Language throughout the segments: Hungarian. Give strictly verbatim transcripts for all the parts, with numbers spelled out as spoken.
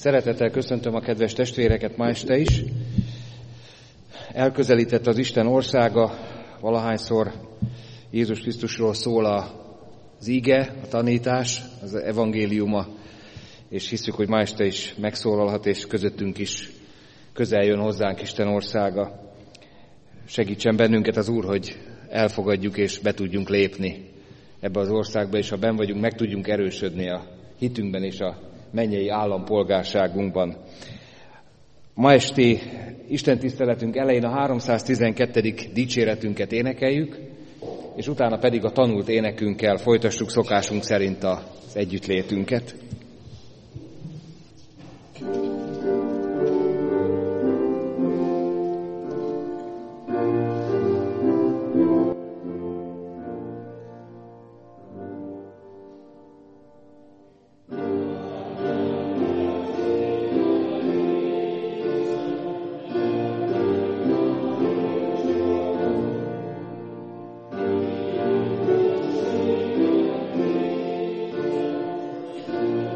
Szeretettel köszöntöm a kedves testvéreket ma este is. Elközelített az Isten országa, valahányszor Jézus Krisztusról szól az ige, a tanítás, az evangéliuma, és hiszük, hogy ma este is megszólalhat, és közöttünk is közel jön hozzánk Isten országa. Segítsen bennünket az Úr, hogy elfogadjuk és be tudjunk lépni ebbe az országba, és ha benn vagyunk, meg tudjunk erősödni a hitünkben és a mennyei állampolgárságunkban. Ma esti Isten tiszteletünk elején a háromszáztizenkettedik dicséretünket énekeljük, és utána pedig a tanult énekünkkel folytassuk szokásunk szerint az együttlétünket. Thank you.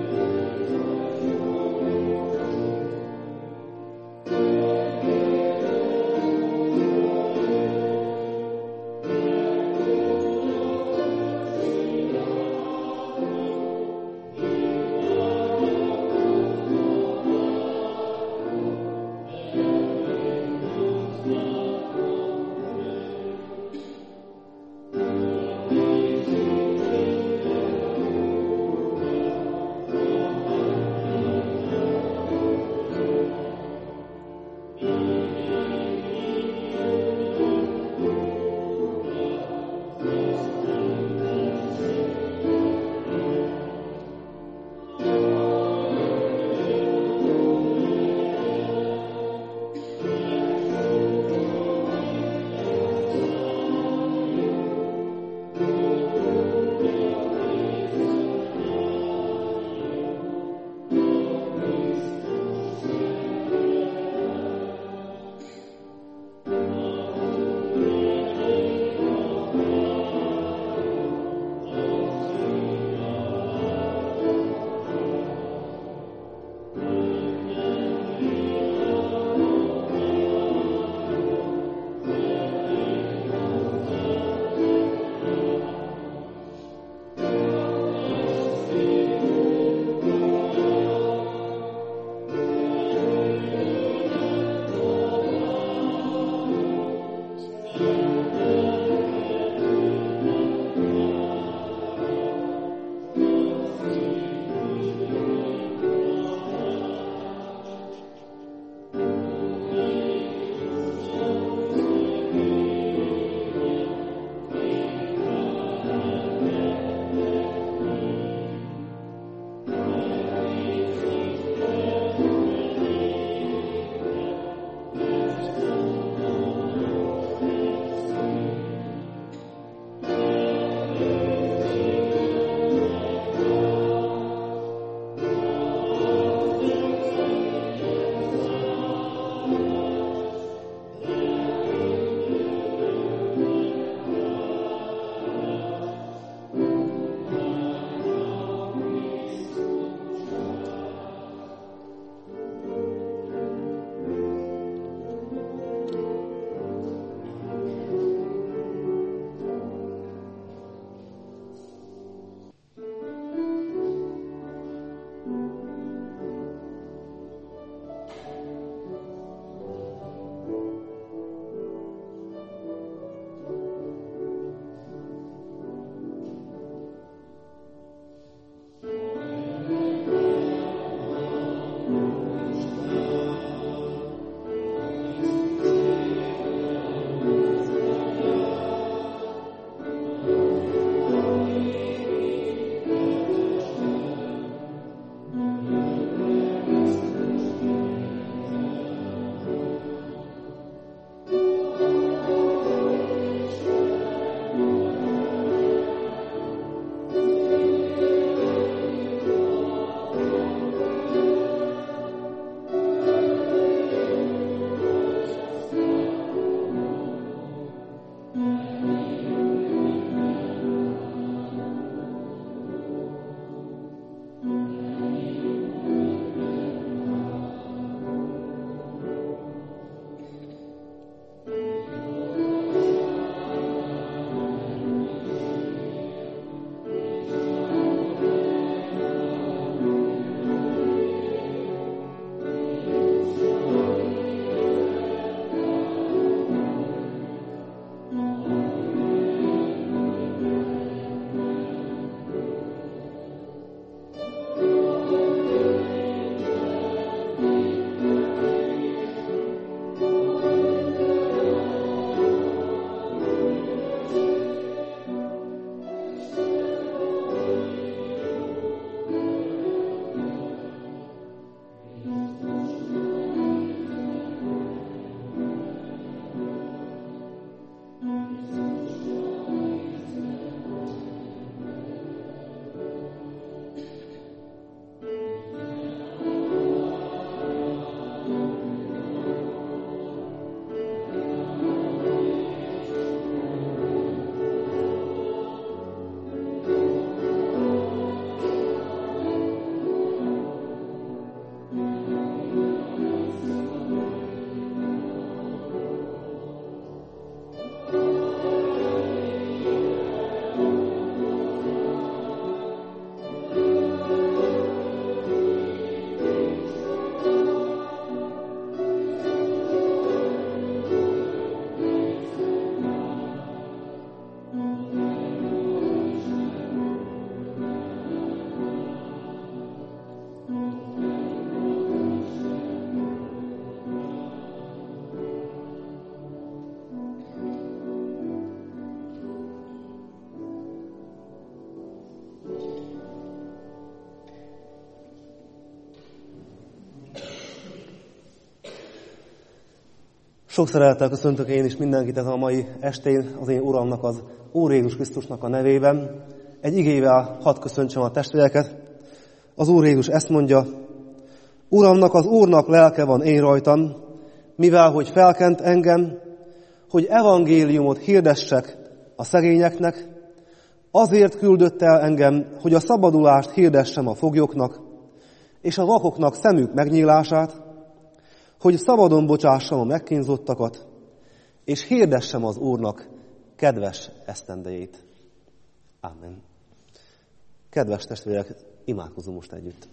Sok szeretettel köszöntök én is mindenkit ezen a mai estén, az én Uramnak, az Úr Jézus Krisztusnak a nevében. Egy igével hadd köszöntsem a testvéreket. Az Úr Jézus ezt mondja: Uramnak, az Úrnak lelke van én rajtam, mivel hogy felkent engem, hogy evangéliumot hirdessek a szegényeknek, azért küldött el engem, hogy a szabadulást hirdessem a foglyoknak, és a vakoknak szemük megnyílását, hogy szabadon bocsássam a megkínzottakat, és hirdessem az Úrnak kedves esztendejét. Amen. Kedves testvérek, imádkozunk most együtt.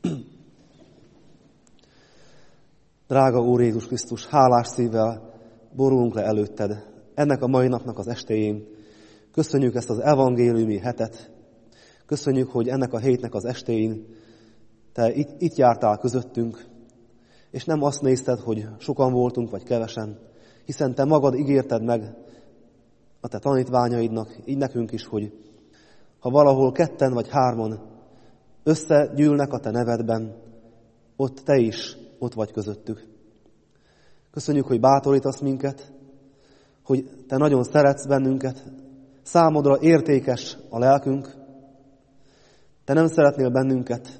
Drága Úr Jézus Krisztus, hálás szívvel borulunk le előtted ennek a mai napnak az estéjén. Köszönjük ezt az evangéliumi hetet. Köszönjük, hogy ennek a hétnek az estéjén te itt, itt jártál közöttünk, és nem azt nézted, hogy sokan voltunk, vagy kevesen, hiszen te magad ígérted meg a te tanítványaidnak, így nekünk is, hogy ha valahol ketten vagy hárman összegyűlnek a te nevedben, ott te is ott vagy közöttük. Köszönjük, hogy bátorítasz minket, hogy te nagyon szeretsz bennünket, számodra értékes a lelkünk, te nem szeretnél bennünket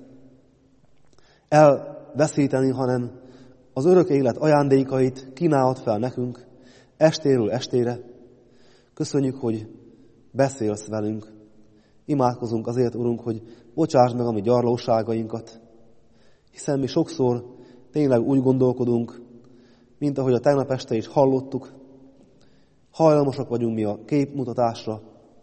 elveszíteni, hanem az örök élet ajándékait kínálod fel nekünk estéről estére. Köszönjük, hogy beszélsz velünk. Imádkozunk azért, Urunk, hogy bocsásd meg a mi gyarlóságainkat, hiszen mi sokszor tényleg úgy gondolkodunk, mint ahogy a tegnap este is hallottuk, hajlamosak vagyunk mi a képmutatásra,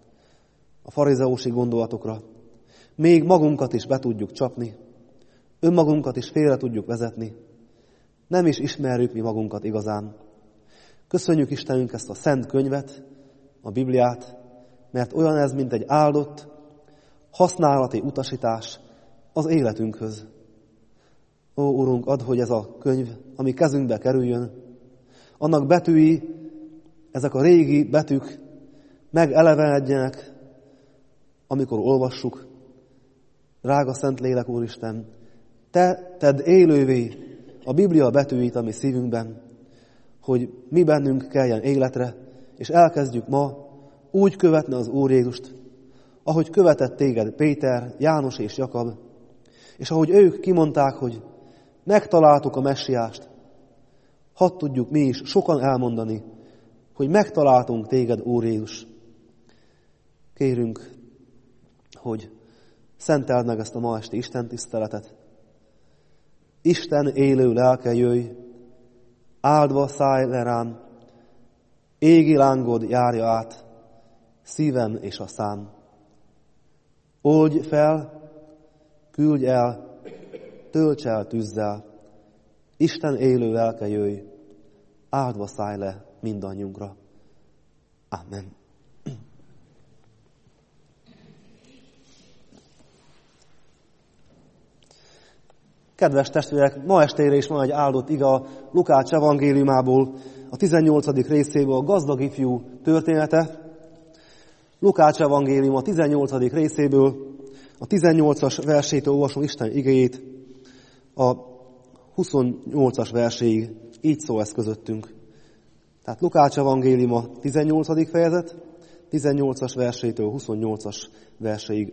a farizeósi gondolatokra. Még magunkat is be tudjuk csapni, önmagunkat is félre tudjuk vezetni. Nem is ismerjük mi magunkat igazán. Köszönjük Istenünk ezt a szent könyvet, a Bibliát, mert olyan ez, mint egy áldott, használati utasítás az életünkhöz. Ó, Urunk, add, hogy ez a könyv, ami kezünkbe kerüljön, annak betűi, ezek a régi betűk megelevenedjenek, amikor olvassuk. Drága Szentlélek, Úristen, te tedd élővé a Biblia betűit a mi szívünkben, hogy mi bennünk keljen életre, és elkezdjük ma úgy követni az Úr Jézust, ahogy követett téged Péter, János és Jakab, és ahogy ők kimondták, hogy megtaláltuk a Messiást, hadd tudjuk mi is sokan elmondani, hogy megtaláltunk téged, Úr Jézus. Kérünk, hogy szenteld meg ezt a ma esti Isten tiszteletet. Isten élő lelke jöjj, áldva szállj le rám, égi lángod járja át szívem és a szám. Oldj fel, küldj el, tölts el tűzzel, Isten élő lelke jöjj, áldva szállj le mindannyiunkra. Amen. Kedves testvérek, ma estére is van egy áldott ige a Lukács evangéliumából, a tizennyolcadik részéből, a gazdag ifjú története. Lukács evangélium a tizennyolcadik részéből, a tizennyolcas versétől olvasom Isten igéjét, a huszonnyolcas verséig, így szól ez közöttünk. Tehát Lukács evangélium a tizennyolcadik fejezet, tizennyolcas versétől huszonnyolcas verséig.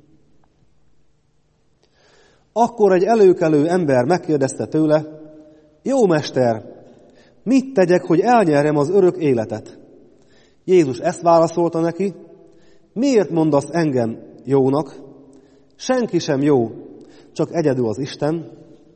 Akkor egy előkelő ember megkérdezte tőle: Jó mester, mit tegyek, hogy elnyerjem az örök életet? Jézus ezt válaszolta neki: Miért mondasz engem jónak? Senki sem jó, csak egyedül az Isten.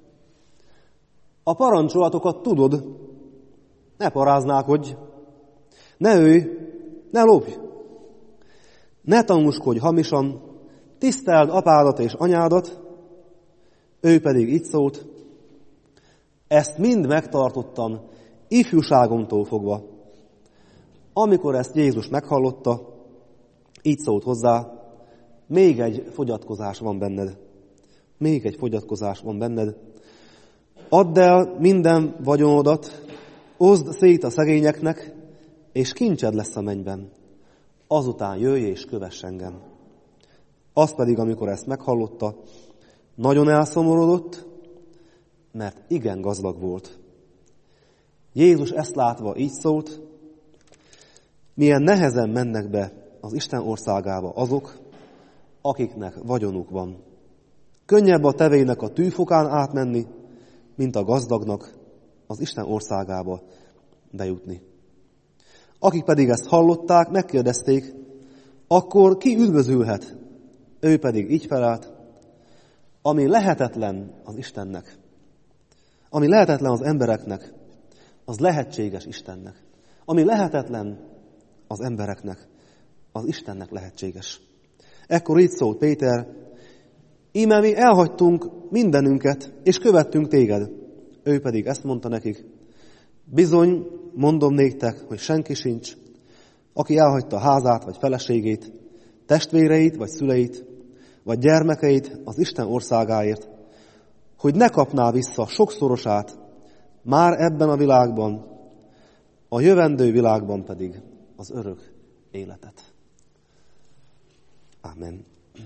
A parancsolatokat tudod: ne paráználkodj, ne ölj, ne lopj, ne tanúskodj hamisan, tiszteld apádat és anyádat. Ő pedig így szólt: Ezt mind megtartottam ifjúságomtól fogva. Amikor ezt Jézus meghallotta, így szólt hozzá: Még egy fogyatkozás van benned. Még egy fogyatkozás van benned. Add el minden vagyonodat, oszd szét a szegényeknek, és kincsed lesz a mennyben. Azután jöjj és kövess engem. Az pedig, amikor ezt meghallotta, nagyon elszomorodott, mert igen gazdag volt. Jézus ezt látva így szólt: milyen nehezen mennek be az Isten országába azok, akiknek vagyonuk van. Könnyebb a tevének a tűfokán átmenni, mint a gazdagnak az Isten országába bejutni. Akik pedig ezt hallották, megkérdezték: akkor ki üdvözülhet? Ő pedig így felelt: ami lehetetlen az Istennek, ami lehetetlen az embereknek, az lehetséges Istennek. Ami lehetetlen az embereknek, az Istennek lehetséges. Ekkor így szólt Péter: íme mi elhagytunk mindenünket, és követtünk téged. Ő pedig ezt mondta nekik: bizony, mondom néktek, hogy senki sincs, aki elhagyta házát, vagy feleségét, testvéreit, vagy szüleit, vagy gyermekeit az Isten országáért, hogy ne kapná vissza sokszorosát, már ebben a világban, a jövendő világban pedig az örök életet. Amen.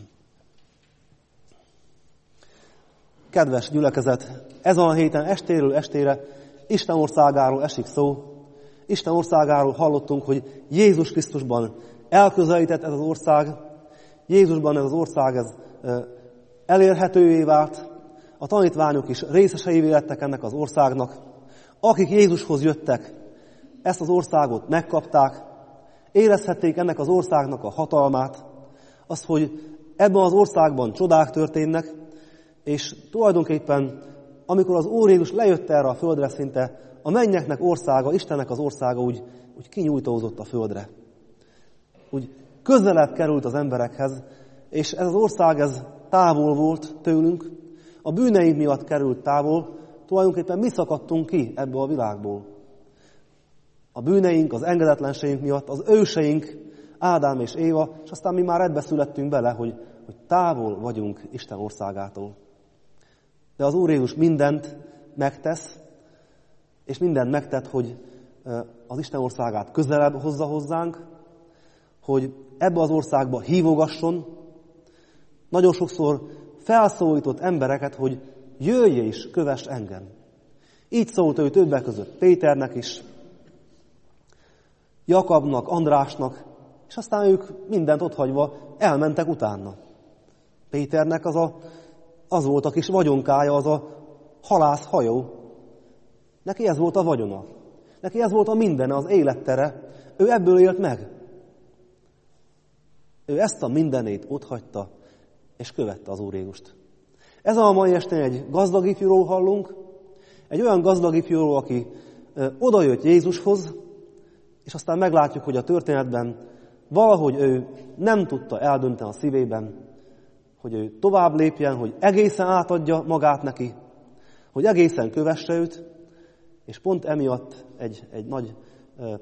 Kedves gyülekezet, ezen a héten estéről estére Isten országáról esik szó. Isten országáról hallottunk, hogy Jézus Krisztusban elközelített ez az ország. Jézusban ez az ország ez elérhetővé vált. A tanítványok is részeseivé lettek ennek az országnak. Akik Jézushoz jöttek, ezt az országot megkapták, érezhették ennek az országnak a hatalmát, azt, hogy ebben az országban csodák történnek, és tulajdonképpen, amikor az Úr Jézus lejött erre a földre, szinte a mennyeknek országa, Istennek az országa úgy, úgy kinyújtózott a földre. Úgy közelebb került az emberekhez, és ez az ország ez távol volt tőlünk, a bűneink miatt került távol, tulajdonképpen mi szakadtunk ki ebből a világból. A bűneink, az engedetlenségünk miatt, az őseink, Ádám és Éva, és aztán mi már ebbe születtünk bele, hogy, hogy távol vagyunk Isten országától. De az Úr Jézus mindent megtesz, és mindent megtett, hogy az Isten országát közelebb hozza hozzánk, hogy ebbe az országba hívogasson. Nagyon sokszor felszólított embereket, hogy jöjj és kövess engem. Így szólt ő többek között Péternek is, Jakabnak, Andrásnak, és aztán ők mindent otthagyva elmentek utána. Péternek az, a, az volt a kis vagyonkája, az a halászhajó. Neki ez volt a vagyona. Neki ez volt a mindene, az élettere. Ő ebből élt meg. Ő ezt a mindenét otthagyta, és követte az Úr Jézust. Ez a mai estén egy gazdag ifjúról hallunk, egy olyan gazdag ifjúról, aki odajött Jézushoz, és aztán meglátjuk, hogy a történetben valahogy ő nem tudta eldönteni a szívében, hogy ő tovább lépjen, hogy egészen átadja magát neki, hogy egészen kövesse őt, és pont emiatt egy, egy nagy ö,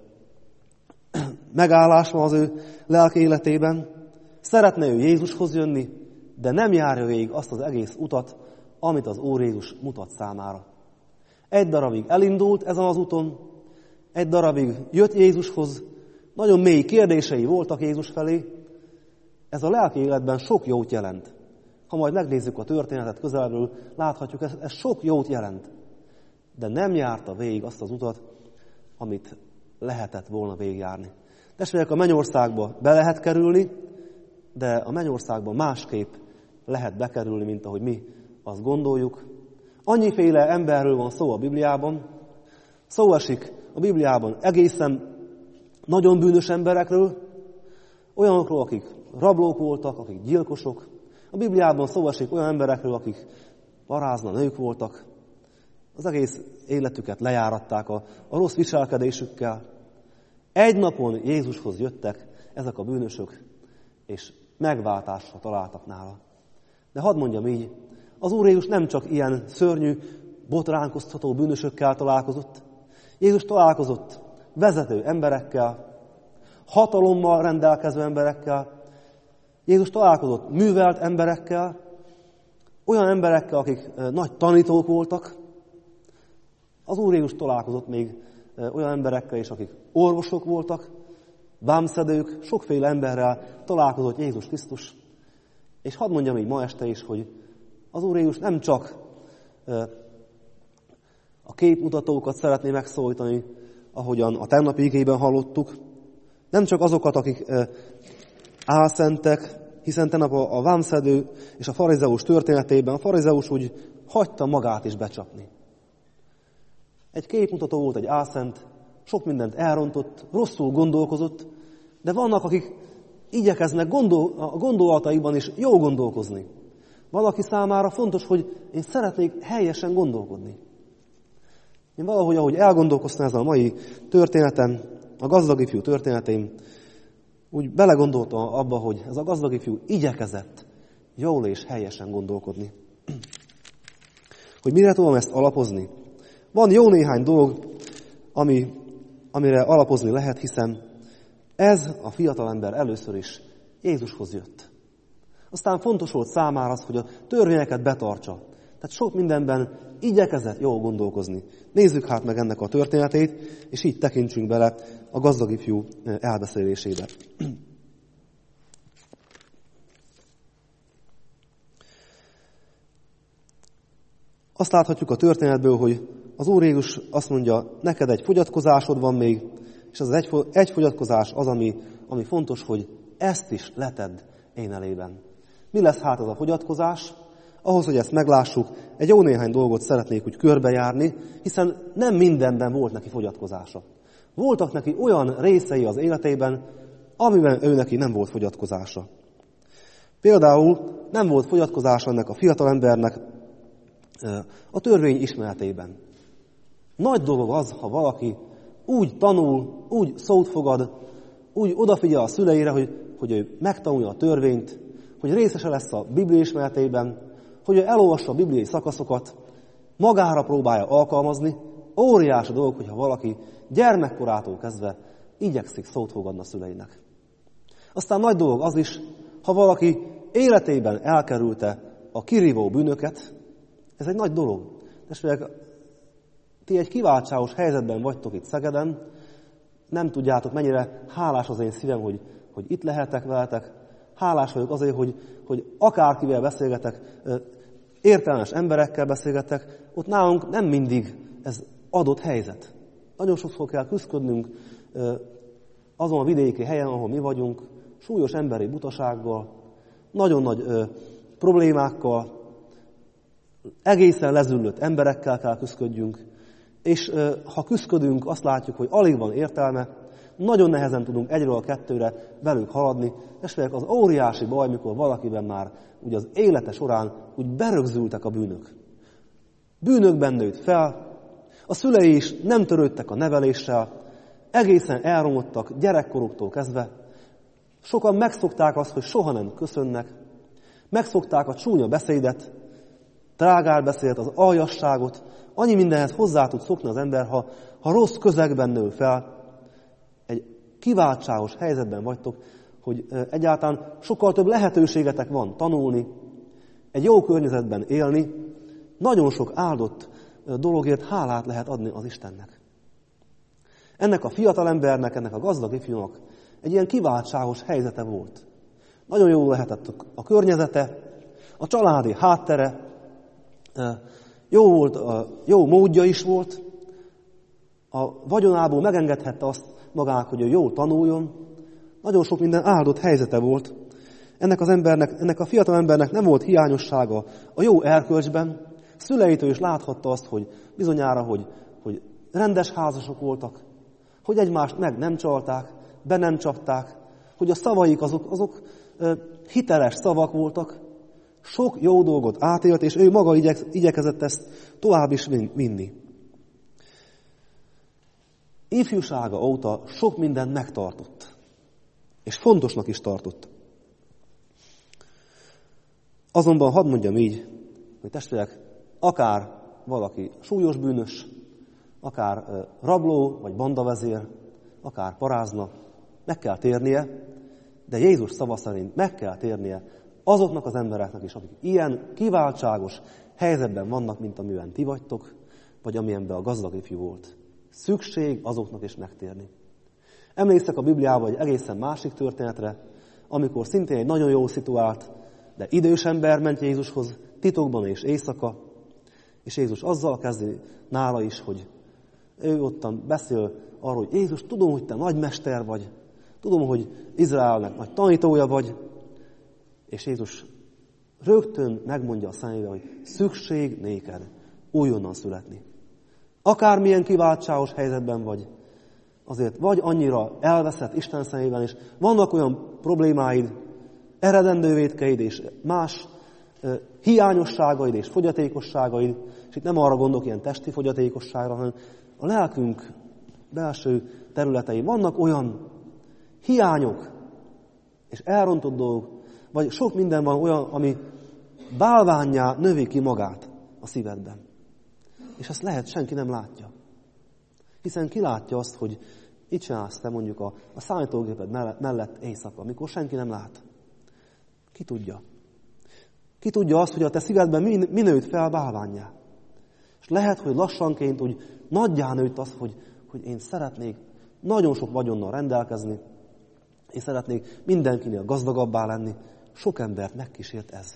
megállás van az ő lelki életében. Szeretne ő Jézushoz jönni, de nem járja végig azt az egész utat, amit az Úr Jézus mutat számára. Egy darabig elindult ezen az úton, egy darabig jött Jézushoz, nagyon mély kérdései voltak Jézus felé. Ez a lelki életben sok jót jelent. Ha majd megnézzük a történetet közelről, láthatjuk, ez, ez sok jót jelent. De nem járta végig azt az utat, amit lehetett volna végigjárni. Testvérek, a mennyországba be lehet kerülni, de a mennyországba másképp lehet bekerülni, mint ahogy mi azt gondoljuk. Annyiféle emberről van szó a Bibliában. Szó esik a Bibliában egészen nagyon bűnös emberekről, olyanokról, akik rablók voltak, akik gyilkosok. A Bibliában szó esik olyan emberekről, akik parázna nők voltak. Az egész életüket lejáratták a, a rossz viselkedésükkel. Egy napon Jézushoz jöttek ezek a bűnösök, és megváltásra találtak nála. De hadd mondjam így, az Úr Jézus nem csak ilyen szörnyű, botránkoztató bűnösökkel találkozott. Jézus találkozott vezető emberekkel, hatalommal rendelkező emberekkel. Jézus találkozott művelt emberekkel, olyan emberekkel, akik nagy tanítók voltak. Az Úr Jézus találkozott még olyan emberekkel is, akik orvosok voltak, vámszedők, sokféle emberrel találkozott Jézus Krisztus. És hadd mondjam így ma este is, hogy az Úr Jézus nem csak a a képmutatókat szeretné megszólítani, ahogyan a tegnapi igében hallottuk. Nem csak azokat, akik álszentek, hiszen tegnap a vámszedő és a farizeus történetében a farizeus úgy hagyta magát is becsapni. Egy képmutató volt, egy álszent, sok mindent elrontott, rosszul gondolkozott, de vannak, akik igyekeznek gondol, a gondolataikban is jó gondolkozni. Valaki számára fontos, hogy én szeretnék helyesen gondolkodni. Én valahogy, ahogy elgondolkoztam ezen a mai történeten, a gazdag ifjú történetén, úgy belegondoltam abba, hogy ez a gazdag ifjú igyekezett jól és helyesen gondolkodni. Hogy mire tudom ezt alapozni? Van jó néhány dolog, ami, amire alapozni lehet, hiszen ez a fiatalember először is Jézushoz jött. Aztán fontos volt számára az, hogy a törvényeket betartsa. Tehát sok mindenben igyekezett jól gondolkozni. Nézzük hát meg ennek a történetét, és így tekintsünk bele a gazdag ifjú elbeszélésébe. Azt láthatjuk a történetből, hogy az Úr Jézus azt mondja, neked egy fogyatkozásod van még, és az egy, egy fogyatkozás az, ami, ami fontos, hogy ezt is letedd én elében. Mi lesz hát az a fogyatkozás? Ahhoz, hogy ezt meglássuk, egy jó néhány dolgot szeretnék úgy körbejárni, hiszen nem mindenben volt neki fogyatkozása. Voltak neki olyan részei az életében, amiben ő neki nem volt fogyatkozása. Például nem volt fogyatkozása ennek a fiatalembernek a törvény ismeretében. Nagy dolog az, ha valaki úgy tanul, úgy szót fogad, úgy odafigyel a szüleire, hogy, hogy ő megtanulja a törvényt, hogy részese lesz a Biblia ismeretében, hogy ő elolvassa a bibliai szakaszokat, magára próbálja alkalmazni. Óriási dolog, hogyha valaki gyermekkorától kezdve igyekszik szót fogadni a szüleinek. Aztán nagy dolog az is, ha valaki életében elkerülte a kirívó bűnöket, ez egy nagy dolog. Testvérek, ti egy kiváltságos helyzetben vagytok itt Szegeden, nem tudjátok, mennyire hálás az én szívem, hogy, hogy itt lehetek veletek. Hálás vagyok azért, hogy, hogy akárkivel beszélgetek, értelmes emberekkel beszélgetek, ott nálunk nem mindig ez adott helyzet. Nagyon sokszor kell küzdködnünk azon a vidéki helyen, ahol mi vagyunk, súlyos emberi butasággal, nagyon nagy ö, problémákkal, egészen lezüllött emberekkel kell küzdködjünk, és ö, ha küzdködünk, azt látjuk, hogy alig van értelme, nagyon nehezen tudunk egyről a kettőre velük haladni, és az óriási baj, mikor valakiben már ugye az élete során úgy berögzültek a bűnök. Bűnökben nőtt fel, a szülei is nem törődtek a neveléssel, egészen elromlottak gyerekkoruktól kezdve. Sokan megszokták azt, hogy soha nem köszönnek, megszokták a csúnya beszédet, trágár beszédet, az aljasságot, annyi mindenhez hozzá tud szokni az ember, ha, ha rossz közegben nő fel. Egy kiváltságos helyzetben vagytok, hogy egyáltalán sokkal több lehetőségetek van tanulni, egy jó környezetben élni, nagyon sok áldott dologért hálát lehet adni az Istennek. Ennek a fiatalembernek, ennek a gazdag ifjúnak egy ilyen kiváltságos helyzete volt. Nagyon jó lehetett a környezete, a családi háttere, jó volt, jó módja is volt, a vagyonából megengedhette azt magának, hogy ő jól tanuljon, nagyon sok minden áldott helyzete volt. Ennek az embernek, ennek a fiatal embernek nem volt hiányossága a jó erkölcsben, szüleitől is láthatta azt, hogy bizonyára, hogy, hogy rendes házasok voltak, hogy egymást meg nem csalták, be nem csapták, hogy a szavaik azok, azok ö, hiteles szavak voltak, sok jó dolgot átélt, és ő maga igyek, igyekezett ezt tovább is vinni. Ifjúsága óta sok mindent megtartott, és fontosnak is tartott. Azonban hadd mondjam így, hogy testvérek, akár valaki súlyos bűnös, akár rabló vagy bandavezér, akár parázna, meg kell térnie, de Jézus szava szerint meg kell térnie azoknak az embereknek is, akik ilyen kiváltságos helyzetben vannak, mint amiben ti vagytok, vagy amilyenben a gazdag ifjú volt. Szükség azoknak is megtérni. Emlékszek a Bibliában egy egészen másik történetre, amikor szintén egy nagyon jól szituált, de idős ember ment Jézushoz titokban és éjszaka, És Jézus azzal kezdi nála is, hogy ő ottan beszél arról, hogy Jézus, tudom, hogy te nagymester vagy, tudom, hogy Izraelnek nagy tanítója vagy, és Jézus rögtön megmondja a szemébe, hogy szükség néked újonnan születni. Akármilyen kiváltságos helyzetben vagy, azért vagy annyira elveszett Isten szemében, és vannak olyan problémáid, eredendő vétkeid és más uh, hiányosságaid és fogyatékosságaid, és itt nem arra gondolok ilyen testi fogyatékosságra, hanem a lelkünk belső területei. Vannak olyan hiányok és elrontott dolgok, vagy sok minden van olyan, ami bálvánnyá növi ki magát a szívedben. És ezt lehet, senki nem látja. Hiszen ki látja azt, hogy itt csinálsz te mondjuk a, a számítógéped mellett, mellett éjszaka, amikor senki nem lát. Ki tudja? Ki tudja azt, hogy a te szívedben mi, mi nőtt fel bálvánnyá? És lehet, hogy lassanként úgy nagyjá nőtt az, hogy, hogy én szeretnék nagyon sok vagyonnal rendelkezni, én szeretnék mindenkinél gazdagabbá lenni. Sok embert megkísért ez.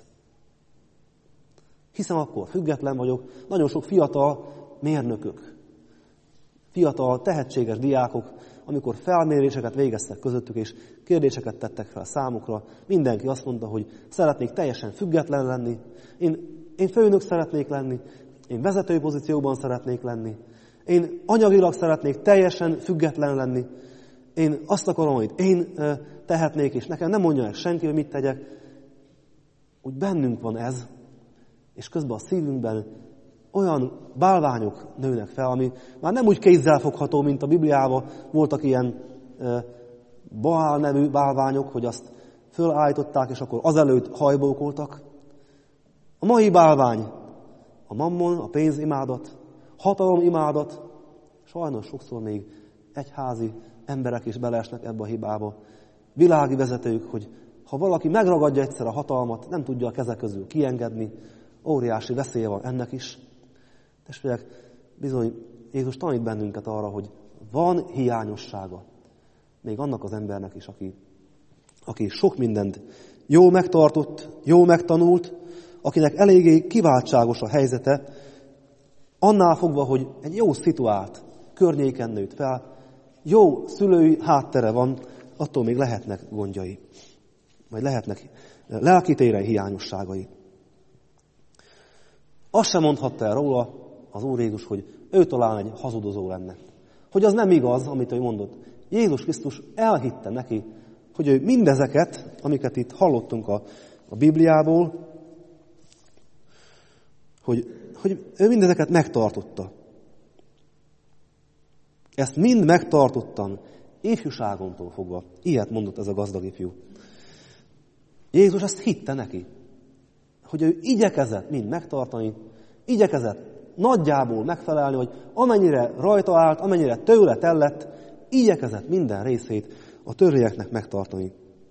Hiszen akkor független vagyok, nagyon sok fiatal mérnökök, fiatal tehetséges diákok, amikor felméréseket végeztek közöttük, és kérdéseket tettek fel számukra, mindenki azt mondta, hogy szeretnék teljesen független lenni, én, én főnök szeretnék lenni, én vezetői pozícióban szeretnék lenni, én anyagilag szeretnék teljesen független lenni, én azt akarom, hogy én tehetnék, és nekem nem mondja meg senki, hogy mit tegyek. Úgy bennünk van ez, és közben a szívünkben olyan bálványok nőnek fel, ami már nem úgy kézzel fogható, mint a Bibliában voltak ilyen e, Baál nevű bálványok, hogy azt fölállították, és akkor azelőtt hajbókoltak. A mai bálvány, a mammon, a pénzimádat, hatalomimádat, sajnos sokszor még egyházi emberek is beleesnek ebbe a hibába. Világi vezetők, hogy ha valaki megragadja egyszer a hatalmat, nem tudja a keze közül kiengedni, óriási veszélye van ennek is. Testvérek, bizony Jézus tanít bennünket arra, hogy van hiányossága. Még annak az embernek is, aki, aki sok mindent jól megtartott, jól megtanult, akinek eléggé kiváltságos a helyzete, annál fogva, hogy egy jó szituált környéken nőtt fel, jó szülői háttere van, attól még lehetnek gondjai, vagy lehetnek lelkitéren hiányosságai. Azt sem mondhatta el róla az Úr Jézus, hogy ő talán egy hazudozó lenne. Hogy az nem igaz, amit ő mondott. Jézus Krisztus elhitte neki, hogy ő mindezeket, amiket itt hallottunk a, a Bibliából, hogy, hogy ő mindezeket megtartotta. Ezt mind megtartottam ifjúságomtól fogva. Ilyet mondott ez a gazdag ifjú. Jézus ezt hitte neki, hogy ő igyekezett mind megtartani, igyekezett nagyjából megfelelni, hogy amennyire rajta állt, amennyire tőle tellett, igyekezett minden részét a törvényeknek megtartani.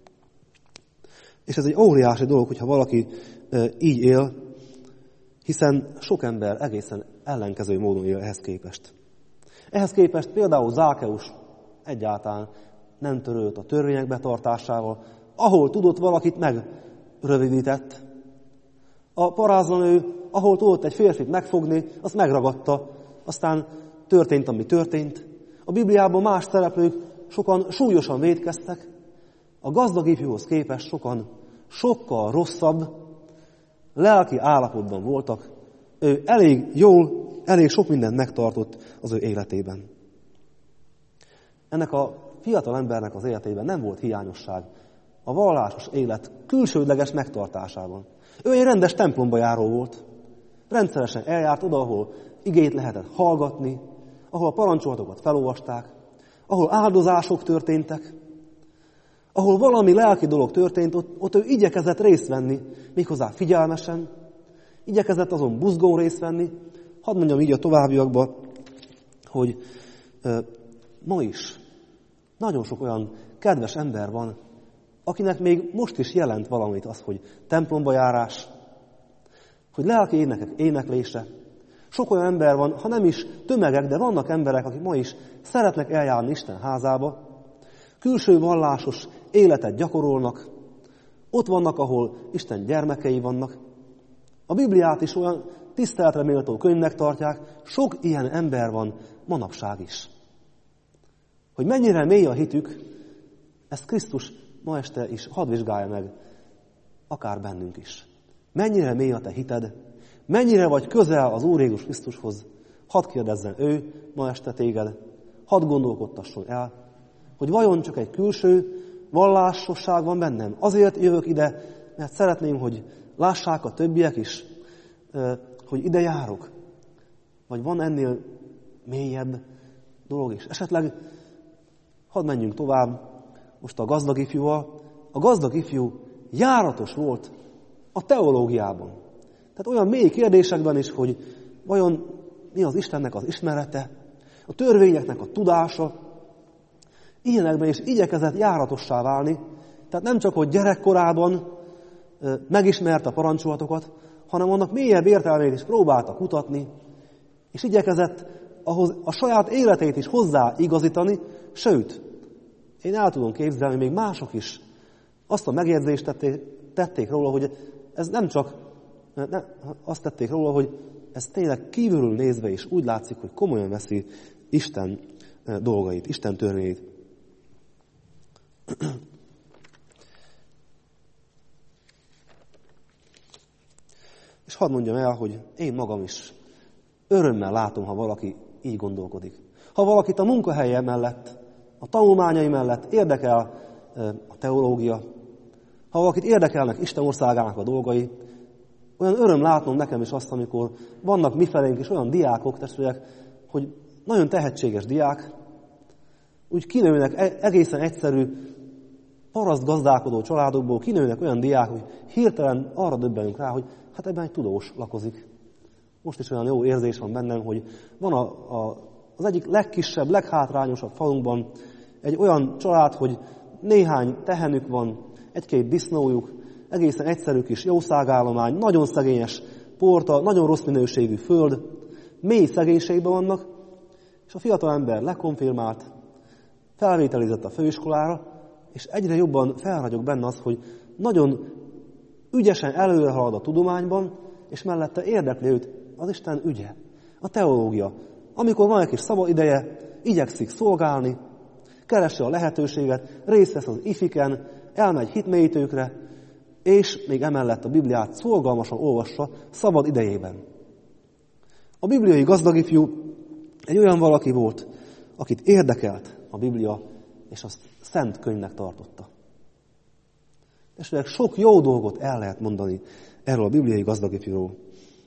És ez egy óriási dolog, hogyha valaki e, így él, hiszen sok ember egészen ellenkező módon él ehhez képest. Ehhez képest például Zákeus egyáltalán nem törőlt a törvények betartásával, ahol tudott, valakit megrövidített. A parázanő, ahol tudott egy férfit megfogni, azt megragadta, aztán történt, ami történt. A Bibliában más szereplők sokan súlyosan vétkeztek, a gazdag ifjúhoz képest sokan sokkal rosszabb lelki állapotban voltak. Ő elég jól, elég sok mindent megtartott az ő életében. Ennek a fiatal embernek az életében nem volt hiányosság a vallásos élet külsődleges megtartásában. Ő egy rendes templomba járó volt. Rendszeresen eljárt oda, ahol igét lehetett hallgatni, ahol a parancsolatokat felolvasták, ahol áldozások történtek, ahol valami lelki dolog történt, ott, ott ő igyekezett részt venni, méghozzá figyelmesen, igyekezett azon buzgón részt venni. Hadd mondjam így a továbbiakban, hogy ö, ma is nagyon sok olyan kedves ember van, akinek még most is jelent valamit az, hogy templomba járás, hogy lelki énekek éneklése. Sok olyan ember van, ha nem is tömegek, de vannak emberek, akik ma is szeretnek eljárni Isten házába, külső vallásos életet gyakorolnak, ott vannak, ahol Isten gyermekei vannak. A Bibliát is olyan tiszteletre méltó könyvnek tartják, sok ilyen ember van manapság is. Hogy mennyire mély a hitük, ezt Krisztus ma este is hadd vizsgálja meg, akár bennünk is. Mennyire mély a te hited, mennyire vagy közel az Úr Jézus Krisztushoz, hadd kérdezzen ő ma este téged, hadd gondolkodtasson el, hogy vajon csak egy külső vallásosság van bennem. Azért jövök ide, mert szeretném, hogy lássák a többiek is, hogy ide járok. Vagy van ennél mélyebb dolog is. Esetleg hadd menjünk tovább most a gazdag ifjúval. A gazdag ifjú járatos volt a teológiában. Tehát olyan mély kérdésekben is, hogy vajon mi az Istennek az ismerete, a törvényeknek a tudása, ilyenekben is igyekezett járatossá válni. Tehát nem csak, hogy gyerekkorában megismerte a parancsolatokat, hanem annak mélyebb értelmét is próbálta kutatni, és igyekezett ahhoz a saját életét is hozzáigazítani, sőt, én el tudom képzelni, még mások is azt a megjegyzést tették, tették róla, hogy ez nem csak, ne, azt tették róla, hogy ez tényleg kívülről nézve is úgy látszik, hogy komolyan veszi Isten dolgait, Isten törvényeit. És hadd mondjam el, hogy én magam is örömmel látom, ha valaki így gondolkodik. Ha valakit a munkahelye mellett, a tanulmányai mellett érdekel a teológia, ha valakit érdekelnek Isten országának a dolgai, olyan öröm látnom nekem is azt, amikor vannak mifelénk is olyan diákok, testvérek, hogy nagyon tehetséges diák, úgy kinőnek egészen egyszerű, paraszt gazdálkodó családokból, kinőnek olyan diák, hogy hirtelen arra döbbenünk rá, hogy hát ebben egy tudós lakozik. Most is olyan jó érzés van bennem, hogy van a, a, az egyik legkisebb, leghátrányosabb falunkban egy olyan család, hogy néhány tehenük van, egy-két disznójuk, egészen egyszerű kis jószágállomány, nagyon szegényes porta, nagyon rossz minőségű föld, mély szegénységben vannak, és a fiatal ember lekonfirmált, felvételizett a főiskolára, és egyre jobban felragyog benne az, hogy nagyon ügyesen előre halad a tudományban, és mellette érdekli őt az Isten ügye, a teológia. Amikor van egy kis szabad ideje, igyekszik szolgálni, keresse a lehetőséget, részt vesz az ifiken, elmegy hitmélyítőkre, és még emellett a Bibliát szolgalmasan olvassa szabad idejében. A bibliai gazdag ifjú egy olyan valaki volt, akit érdekelt a Biblia, és azt szent könyvnek tartotta. És sok jó dolgot el lehet mondani erről a bibliai gazdag ifjúról.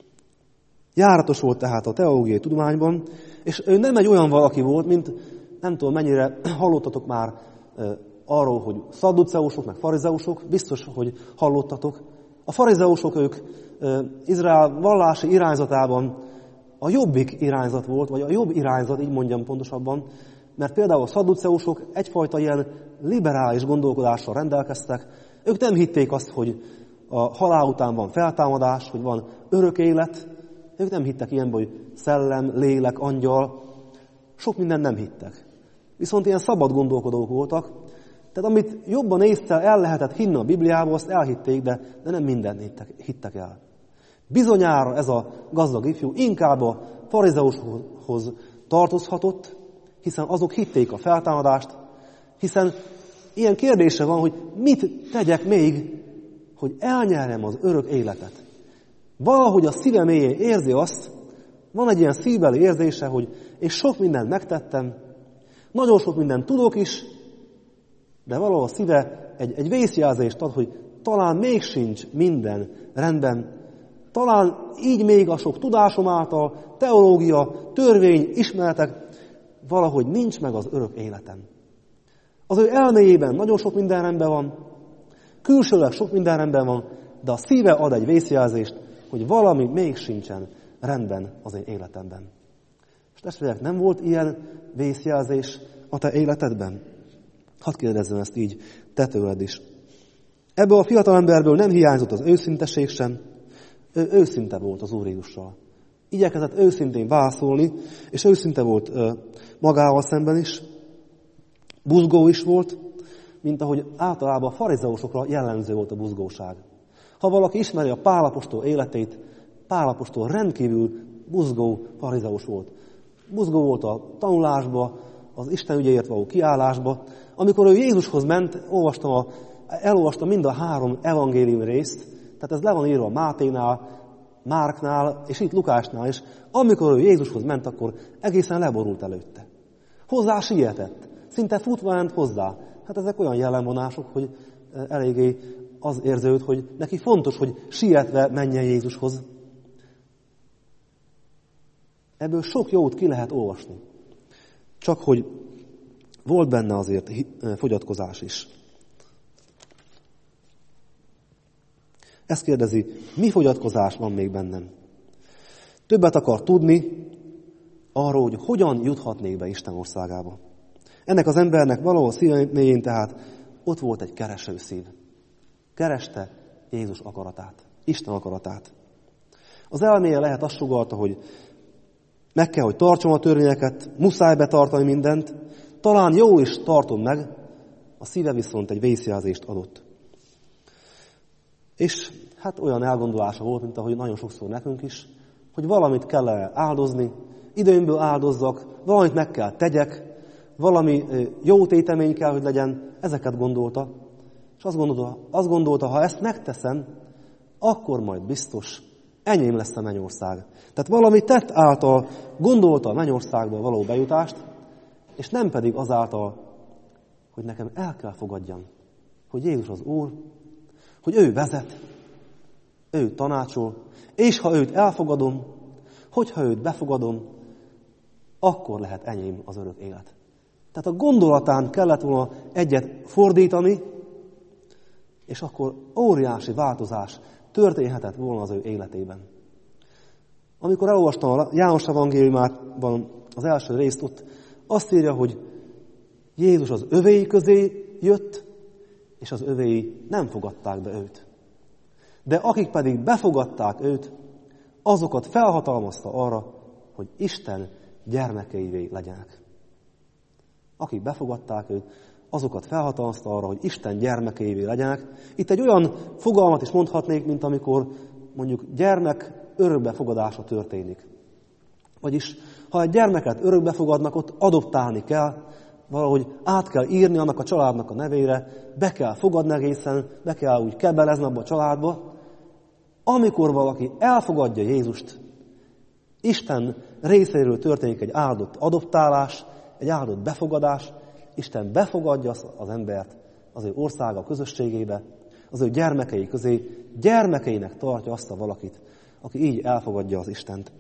Járatos volt tehát a teológiai tudományban, és ő nem egy olyan valaki volt, mint nem tudom mennyire hallottatok már e, arról, hogy szadduceusok, meg farizeusok, biztos, hogy hallottatok. A farizeusok ők e, Izrael vallási irányzatában a jobbik irányzat volt, vagy a jobb irányzat, így mondjam pontosabban, mert például a szadduceusok egyfajta ilyen liberális gondolkodással rendelkeztek. Ők nem hitték azt, hogy a halál után van feltámadás, hogy van örök élet. Ők nem hittek ilyenben, hogy szellem, lélek, angyal. Sok mindent nem hittek. Viszont ilyen szabad gondolkodók voltak. Tehát amit jobban észre el lehetett hinni a Bibliából, azt elhitték, de, de nem mindent hittek, hittek el. Bizonyára ez a gazdag ifjú inkább a farizeushoz tartozhatott, hiszen azok hitték a feltámadást, hiszen ilyen kérdése van, hogy mit tegyek még, hogy elnyerjem az örök életet. Valahogy a szíve mélyén érzi azt, van egy ilyen szívbeli érzése, hogy és sok mindent megtettem, nagyon sok mindent tudok is, de valahol a szíve egy, egy vészjelzést ad, hogy talán még sincs minden rendben, talán így még a sok tudásom által, teológia, törvény, ismeretek, valahogy nincs meg az örök életem. Az ő elméjében nagyon sok minden rendben van, külsőleg sok minden rendben van, de a szíve ad egy vészjelzést, hogy valami még sincsen rendben az én életemben. És testvérek, nem volt ilyen vészjelzés a te életedben? Hadd kérdezzem ezt így te tőled is. Ebből a fiatal emberből nem hiányzott az őszinteség sem, ő őszinte volt az Úr Jézussal. Igyekezett őszintén válaszolni, és őszinte volt magával szemben is. Buzgó is volt, mint ahogy általában a farizeusokra jellemző volt a buzgóság. Ha valaki ismeri a Pál apostol életét, Pál apostol rendkívül buzgó farizeus volt. Buzgó volt a tanulásba, az Isten ügyéért való kiállásba. Amikor ő Jézushoz ment, olvastam a, elolvastam mind a három evangélium részt, tehát ez le van írva Máténál, Márknál, és itt Lukásnál is. Amikor ő Jézushoz ment, akkor egészen leborult előtte. Hozzá sietett. Szinte futva ment hozzá. Hát ezek olyan jellemvonások, hogy eléggé az érződ, hogy neki fontos, hogy sietve menjen Jézushoz. Ebből sok jót ki lehet olvasni. Csak hogy volt benne azért fogyatkozás is. Ezt kérdezi, mi fogyatkozás van még bennem? Többet akar tudni arról, hogy hogyan juthatnék be Isten országába. Ennek az embernek valahol szíve mélyén tehát ott volt egy kereső szív. Kereste Jézus akaratát, Isten akaratát. Az elméje lehet azt sugallta, hogy meg kell, hogy tartsam a törvényeket, muszáj betartani mindent, talán jó is tartom meg, a szíve viszont egy vészjelzést adott. És hát olyan elgondolása volt, mint ahogy nagyon sokszor nekünk is, hogy valamit kell áldozni, időmből áldozzak, valamit meg kell tegyek, valami jó tétemény kell, hogy legyen, ezeket gondolta. És azt gondolta, azt gondolta, ha ezt megteszem, akkor majd biztos enyém lesz a mennyország. Tehát valami tett által gondolta a mennyországba való bejutást, és nem pedig azáltal, hogy nekem el kell fogadjam, hogy Jézus az Úr, hogy ő vezet, ő tanácsol, és ha őt elfogadom, hogyha őt befogadom, akkor lehet enyém az örök élet. Tehát a gondolatán kellett volna egyet fordítani, és akkor óriási változás történhetett volna az ő életében. Amikor elolvastam a János evangéliumában az első részt, ott azt írja, hogy Jézus az övéi közé jött, és az övéi nem fogadták be őt. De akik pedig befogadták őt, azokat felhatalmazta arra, hogy Isten gyermekeivé legyenek. Akik befogadták őt, azokat felhatalmazta arra, hogy Isten gyermekeivé legyenek. Itt egy olyan fogalmat is mondhatnék, mint amikor mondjuk gyermek örökbefogadása történik. Vagyis, ha egy gyermeket örökbefogadnak, ott adoptálni kell, valahogy át kell írni annak a családnak a nevére, be kell fogadni egészen, be kell úgy kebelezni abba a családba. Amikor valaki elfogadja Jézust, Isten részéről történik egy áldott adoptálás, egy áldott befogadás, Isten befogadja az embert az ő országa közösségébe, az ő gyermekei közé, gyermekeinek tartja azt a valakit, aki így elfogadja az Istent.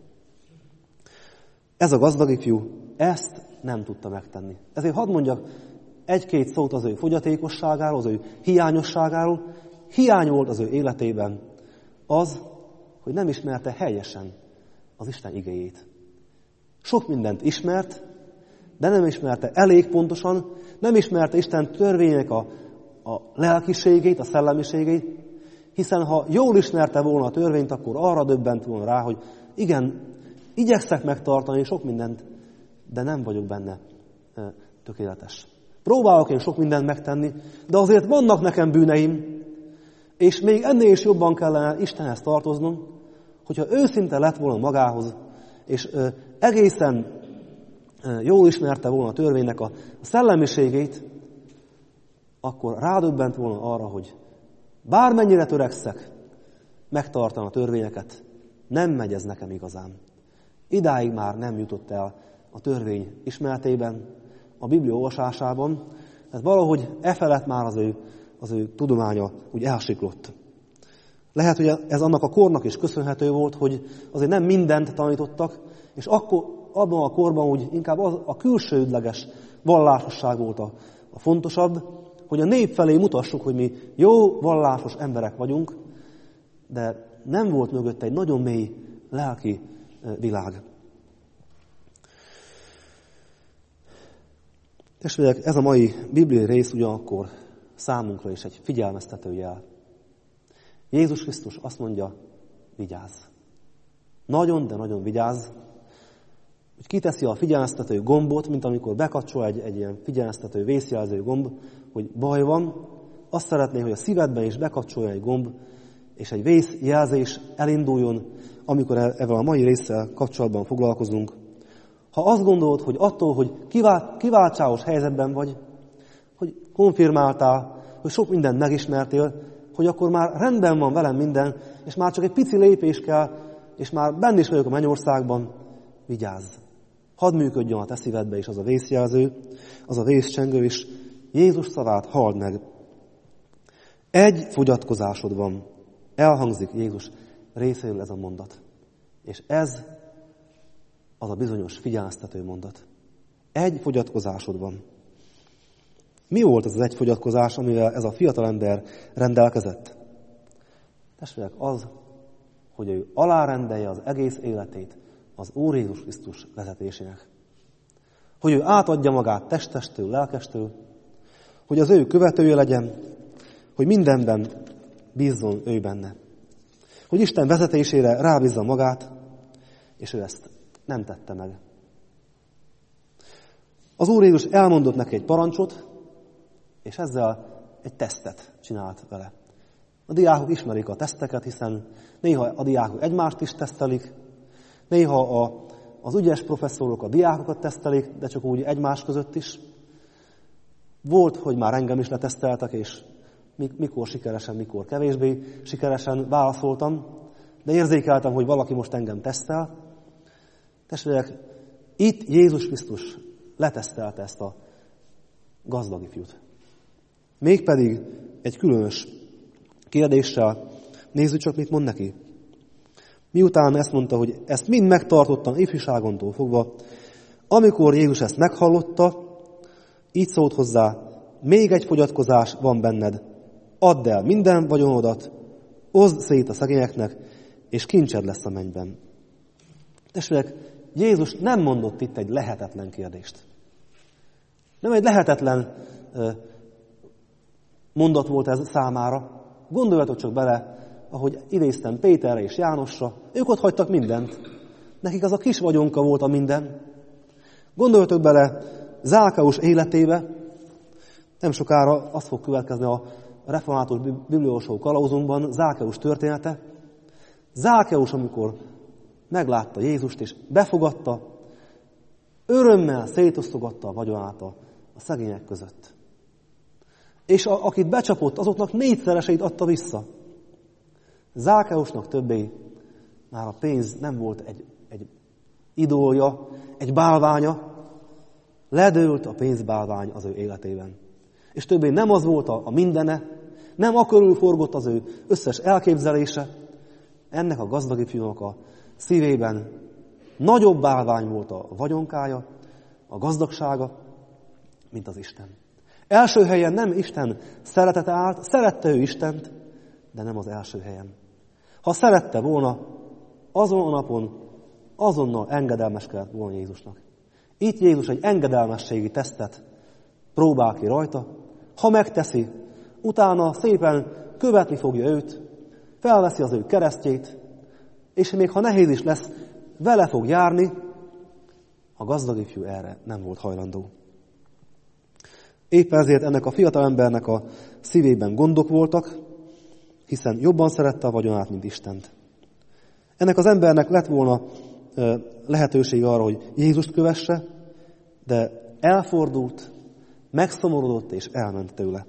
Ez a gazdag ifjú ezt nem tudta megtenni. Ezért hadd mondjak egy-két szót az ő fogyatékosságáról, az ő hiányosságáról. Hiány volt az ő életében az, hogy nem ismerte helyesen az Isten igéjét. Sok mindent ismert, de nem ismerte elég pontosan, nem ismerte Isten törvények a, a lelkiségét, a szellemiségét, hiszen ha jól ismerte volna a törvényt, akkor arra döbbent volna rá, hogy igen, igyekszek megtartani sok mindent, de nem vagyok benne e, tökéletes. Próbálok én sok mindent megtenni, de azért vannak nekem bűneim, és még ennél is jobban kellene Istenhez tartoznom, hogyha őszinte lett volna magához, és e, egészen e, jól ismerte volna a törvénynek a, a szellemiségét, akkor rádöbbent volna arra, hogy bármennyire törekszek megtartani a törvényeket, nem megy ez nekem igazán. Idáig már nem jutott el a törvény ismeretében, a Biblia olvasásában, tehát valahogy e felett már az ő, az ő tudománya úgy elsiklott. Lehet, hogy ez annak a kornak is köszönhető volt, hogy azért nem mindent tanítottak, és akkor abban a korban úgy inkább az, a külsődleges vallásosság volt a, a fontosabb, hogy a nép felé mutassuk, hogy mi jó, vallásos emberek vagyunk, de nem volt mögötte egy nagyon mély lelki világ. Testvérek, ez a mai bibliai rész ugyanakkor számunkra is egy figyelmeztető jel. Jézus Krisztus azt mondja, vigyázz. Nagyon, de nagyon vigyázz, hogy kiteszi a figyelmeztető gombot, mint amikor bekacsol egy, egy ilyen figyelmeztető vészjelző gomb, hogy baj van, azt szeretné, hogy a szívedben is bekapcsolja egy gomb, és egy vészjelzés elinduljon, amikor ezzel a mai résszel kapcsolatban foglalkozunk. Ha azt gondolod, hogy attól, hogy kivált, kiváltságos helyzetben vagy, hogy konfirmáltál, hogy sok mindent megismertél, hogy akkor már rendben van velem minden, és már csak egy pici lépés kell, és már benne is vagyok a mennyországban, vigyázz! Hadd működjön a te szívedbe is az a vészjelző, az a vészcsengő, és Jézus szavát halld meg. Egy fogyatkozásod van. Elhangzik Jézus részéről ez a mondat. És ez az a bizonyos figyelmeztető mondat. Egy fogyatkozásod van. Mi volt ez az egy fogyatkozás, amivel ez a fiatalember rendelkezett? Testvérek, az, hogy ő alárendelje az egész életét az Úr Jézus Krisztus vezetésének. Hogy ő átadja magát testestől, lelkestől, hogy az ő követője legyen, hogy mindenben bízzon ő benne. Hogy Isten vezetésére rábízza magát, és ő ezt nem tette meg. Az Úr Jézus elmondott neki egy parancsot, és ezzel egy tesztet csinált vele. A diákok ismerik a teszteket, hiszen néha a diákok egymást is tesztelik, néha a, az ügyes professzorok a diákokat tesztelik, de csak úgy egymás között is. Volt, hogy már engem is leteszteltek, és mikor sikeresen, mikor kevésbé sikeresen válaszoltam, de érzékeltem, hogy valaki most engem tesztel. Testvérek, itt Jézus Krisztus letesztelte ezt a gazdag ifjút. Mégpedig egy különös kérdéssel, nézzük csak, mit mond neki. Miután ezt mondta, hogy ezt mind megtartottam ifjúságontól fogva, amikor Jézus ezt meghallotta, így szólt hozzá, még egy fogyatkozás van benned, add el minden vagyonodat, oszd szét a szegényeknek, és kincsed lesz a mennyben. Testvérek, Jézus nem mondott itt egy lehetetlen kérdést. Nem egy lehetetlen mondat volt ez számára. Gondoljatok csak bele, ahogy idéztem Péterre és Jánosra, ők ott hagytak mindent. Nekik az a kis vagyonka volt a minden. Gondoljatok bele Zákeus életébe, nem sokára az fog következni a református bibliolvasó kalauzunkban, Zákeus története. Zákeus, amikor meglátta Jézust és befogadta, örömmel szétosztogatta a vagyonát a szegények között. És a, akit becsapott, azoknak négyszereseit adta vissza. Zákeusnak többé már a pénz nem volt egy, egy idólja, egy bálványa, ledőlt a pénzbálvány az ő életében. És többé nem az volt a, a mindene, nem a körül forgott az ő összes elképzelése, ennek a gazdag ifjúnak a szívében nagyobb bálvány volt a vagyonkája, a gazdagsága, mint az Isten. Első helyen nem Isten szeretete állt, szerette ő Istent, de nem az első helyen. Ha szerette volna, azon a napon azonnal engedelmeskedett volna Jézusnak. Itt Jézus egy engedelmességi tesztet próbál ki rajta. Ha megteszi, utána szépen követni fogja őt, felveszi az ő keresztjét, és még ha nehéz is lesz, vele fog járni, a gazdag ifjú erre nem volt hajlandó. Épp ezért ennek a fiatalembernek a szívében gondok voltak, hiszen jobban szerette a vagyonát, mint Istent. Ennek az embernek lett volna lehetősége arra, hogy Jézust kövesse, de elfordult, megszomorodott és elment tőle.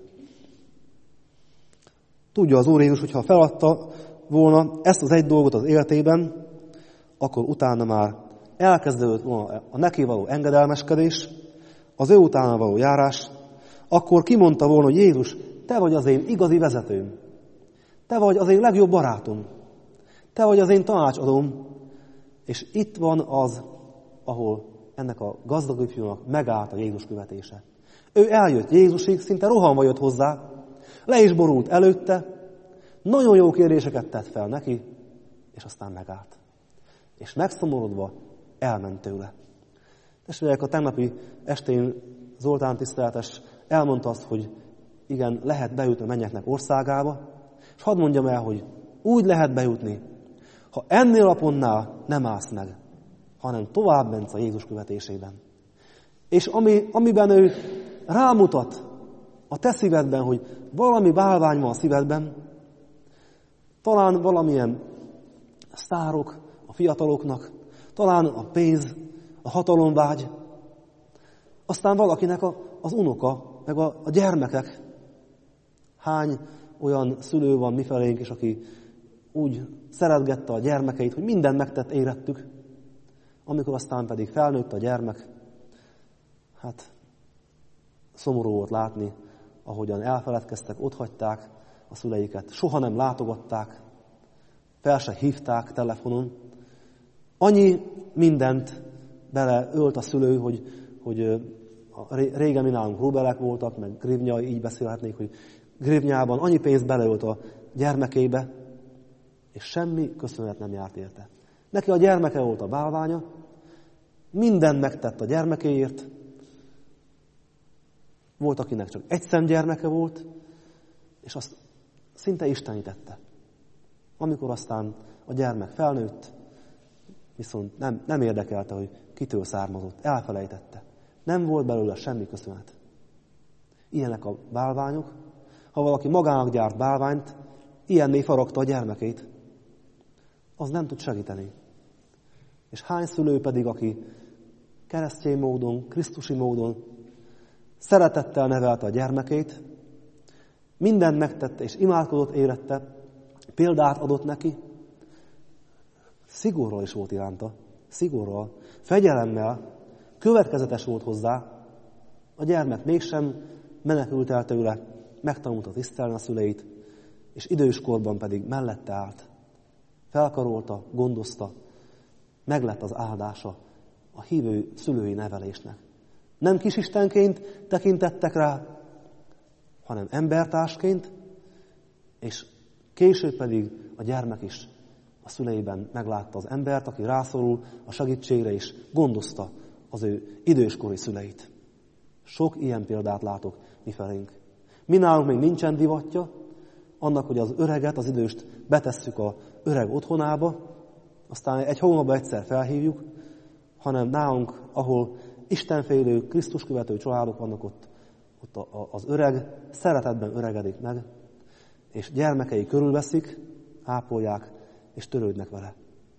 Tudja az Úr Jézus, hogyha feladta volna ezt az egy dolgot az életében, akkor utána már elkezdődött volna a neki való engedelmeskedés, az ő utána való járás, akkor kimondta volna, hogy Jézus, te vagy az én igazi vezetőm, te vagy az én legjobb barátom, te vagy az én tanácsadóm, és itt van az, ahol ennek a gazdag ifjúnak megállt a Jézus követése. Ő eljött Jézusig, szinte rohanva jött hozzá, le is borult előtte, nagyon jó kérdéseket tett fel neki, és aztán megállt. És megszomorodva elment tőle. Testvérek, a tegnapi estén Zoltán tiszteletes elmondta azt, hogy igen, lehet bejutni a mennyeknek országába, és hadd mondjam el, hogy úgy lehet bejutni, ha ennél a pontnál nem állsz meg, hanem tovább mentsz a Jézus követésében. És ami, amiben ő rámutat a te szívedben, hogy valami bálvány van a szívedben, Talán valamilyen sztárok a fiataloknak, talán a pénz, a hatalomvágy, aztán valakinek a, az unoka, meg a, a gyermekek. Hány olyan szülő van mifelénk is, aki úgy szeretgette a gyermekeit, hogy mindent megtett érettük, amikor aztán pedig felnőtt a gyermek, hát szomorú volt látni, ahogyan elfeledkeztek, otthagyták a szüleiket, soha nem látogatták, fel se hívták telefonon. Annyi mindent beleölt a szülő, hogy, hogy régen mi nálunk rubelek voltak, meg grivnya, így beszélhetnék, hogy grivnyában annyi pénzt beleölt a gyermekébe, és semmi köszönet nem járt érte. Neki a gyermeke volt a bálványa, mindent megtett a gyermekéért, volt, akinek csak egy szem gyermeke volt, és azt szinte istenítette. Amikor aztán a gyermek felnőtt, viszont nem, nem érdekelte, hogy kitől származott, elfelejtette. Nem volt belőle semmi köszönet. Ilyenek a bálványok. Ha valaki magának gyárt bálványt, ilyenné faragta a gyermekét, az nem tud segíteni. És hány szülő pedig, aki keresztény módon, krisztusi módon szeretettel nevelte a gyermekét, mindent megtette és imádkozott érette, példát adott neki, szigorral is volt iránta, szigorral, fegyelemmel, következetes volt hozzá, a gyermek mégsem menekült el tőle, megtanulta tisztelni a szüleit, és időskorban pedig mellette állt. Felkarolta, gondozta, meglett az áldása a hívő szülői nevelésnek. Nem kisistenként tekintettek rá, hanem embertársként, és később pedig a gyermek is a szüleiben meglátta az embert, aki rászorul a segítségre, és gondozta az ő időskori szüleit. Sok ilyen példát látok mifelénk. Mi nálunk még nincsen divatja, annak, hogy az öreget, az időst betesszük a öreg otthonába, aztán egy hónapban egyszer felhívjuk, hanem nálunk, ahol istenfélő, Krisztus követő családok vannak, ott, ott az öreg szeretetben öregedik meg, és gyermekei körülveszik, ápolják, és törődnek vele.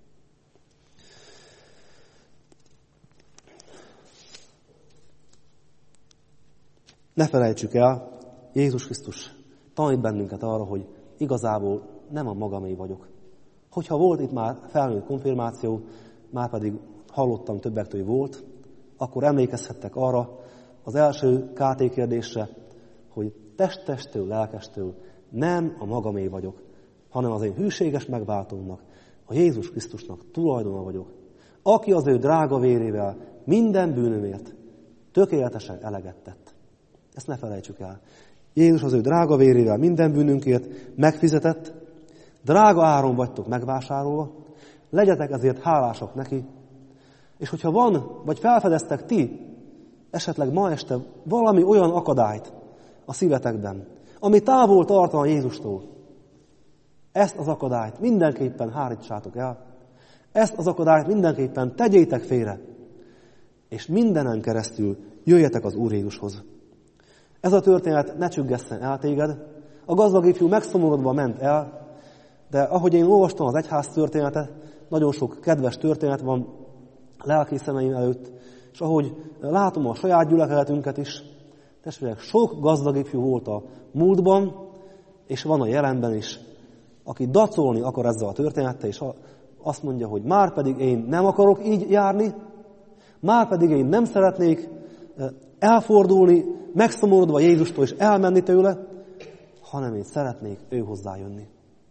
Ne felejtsük el, Jézus Krisztus tanít bennünket arra, hogy igazából nem a magamé vagyok. Hogyha volt itt már felnőtt konfirmáció, már pedig hallottam többektől, hogy volt, akkor emlékezhettek arra az első ká té kérdésre, hogy test-testtől, lelkestől nem a magamé vagyok, hanem az én hűséges megváltómnak, a Jézus Krisztusnak tulajdona vagyok, aki az ő drága vérével minden bűnömért tökéletesen eleget tett. Ezt ne felejtsük el. Jézus az ő drága vérével minden bűnünkért megfizetett, drága áron vagytok megvásárolva, legyetek ezért hálásak neki, és hogyha van, vagy felfedeztek ti, esetleg ma este valami olyan akadályt a szívetekben, ami távol tartana Jézustól, ezt az akadályt mindenképpen hárítsátok el, ezt az akadályt mindenképpen tegyétek félre, és mindenen keresztül jöjjetek az Úr Jézushoz. Ez a történet ne csüggesszen el téged. A gazdag ifjú megszomorodva ment el, de ahogy én olvastam az egyház történetet, nagyon sok kedves történet van lelki szemeim előtt, és ahogy látom a saját gyülekezetünket is, testvérek, sok gazdag ifjú volt a múltban, és van a jelenben is, aki dacolni akar ezzel a történettel, és azt mondja, hogy már pedig én nem akarok így járni, már pedig én nem szeretnék elfordulni, megszomorodva Jézustól és elmenni tőle, hanem én szeretnék ő hozzájönni.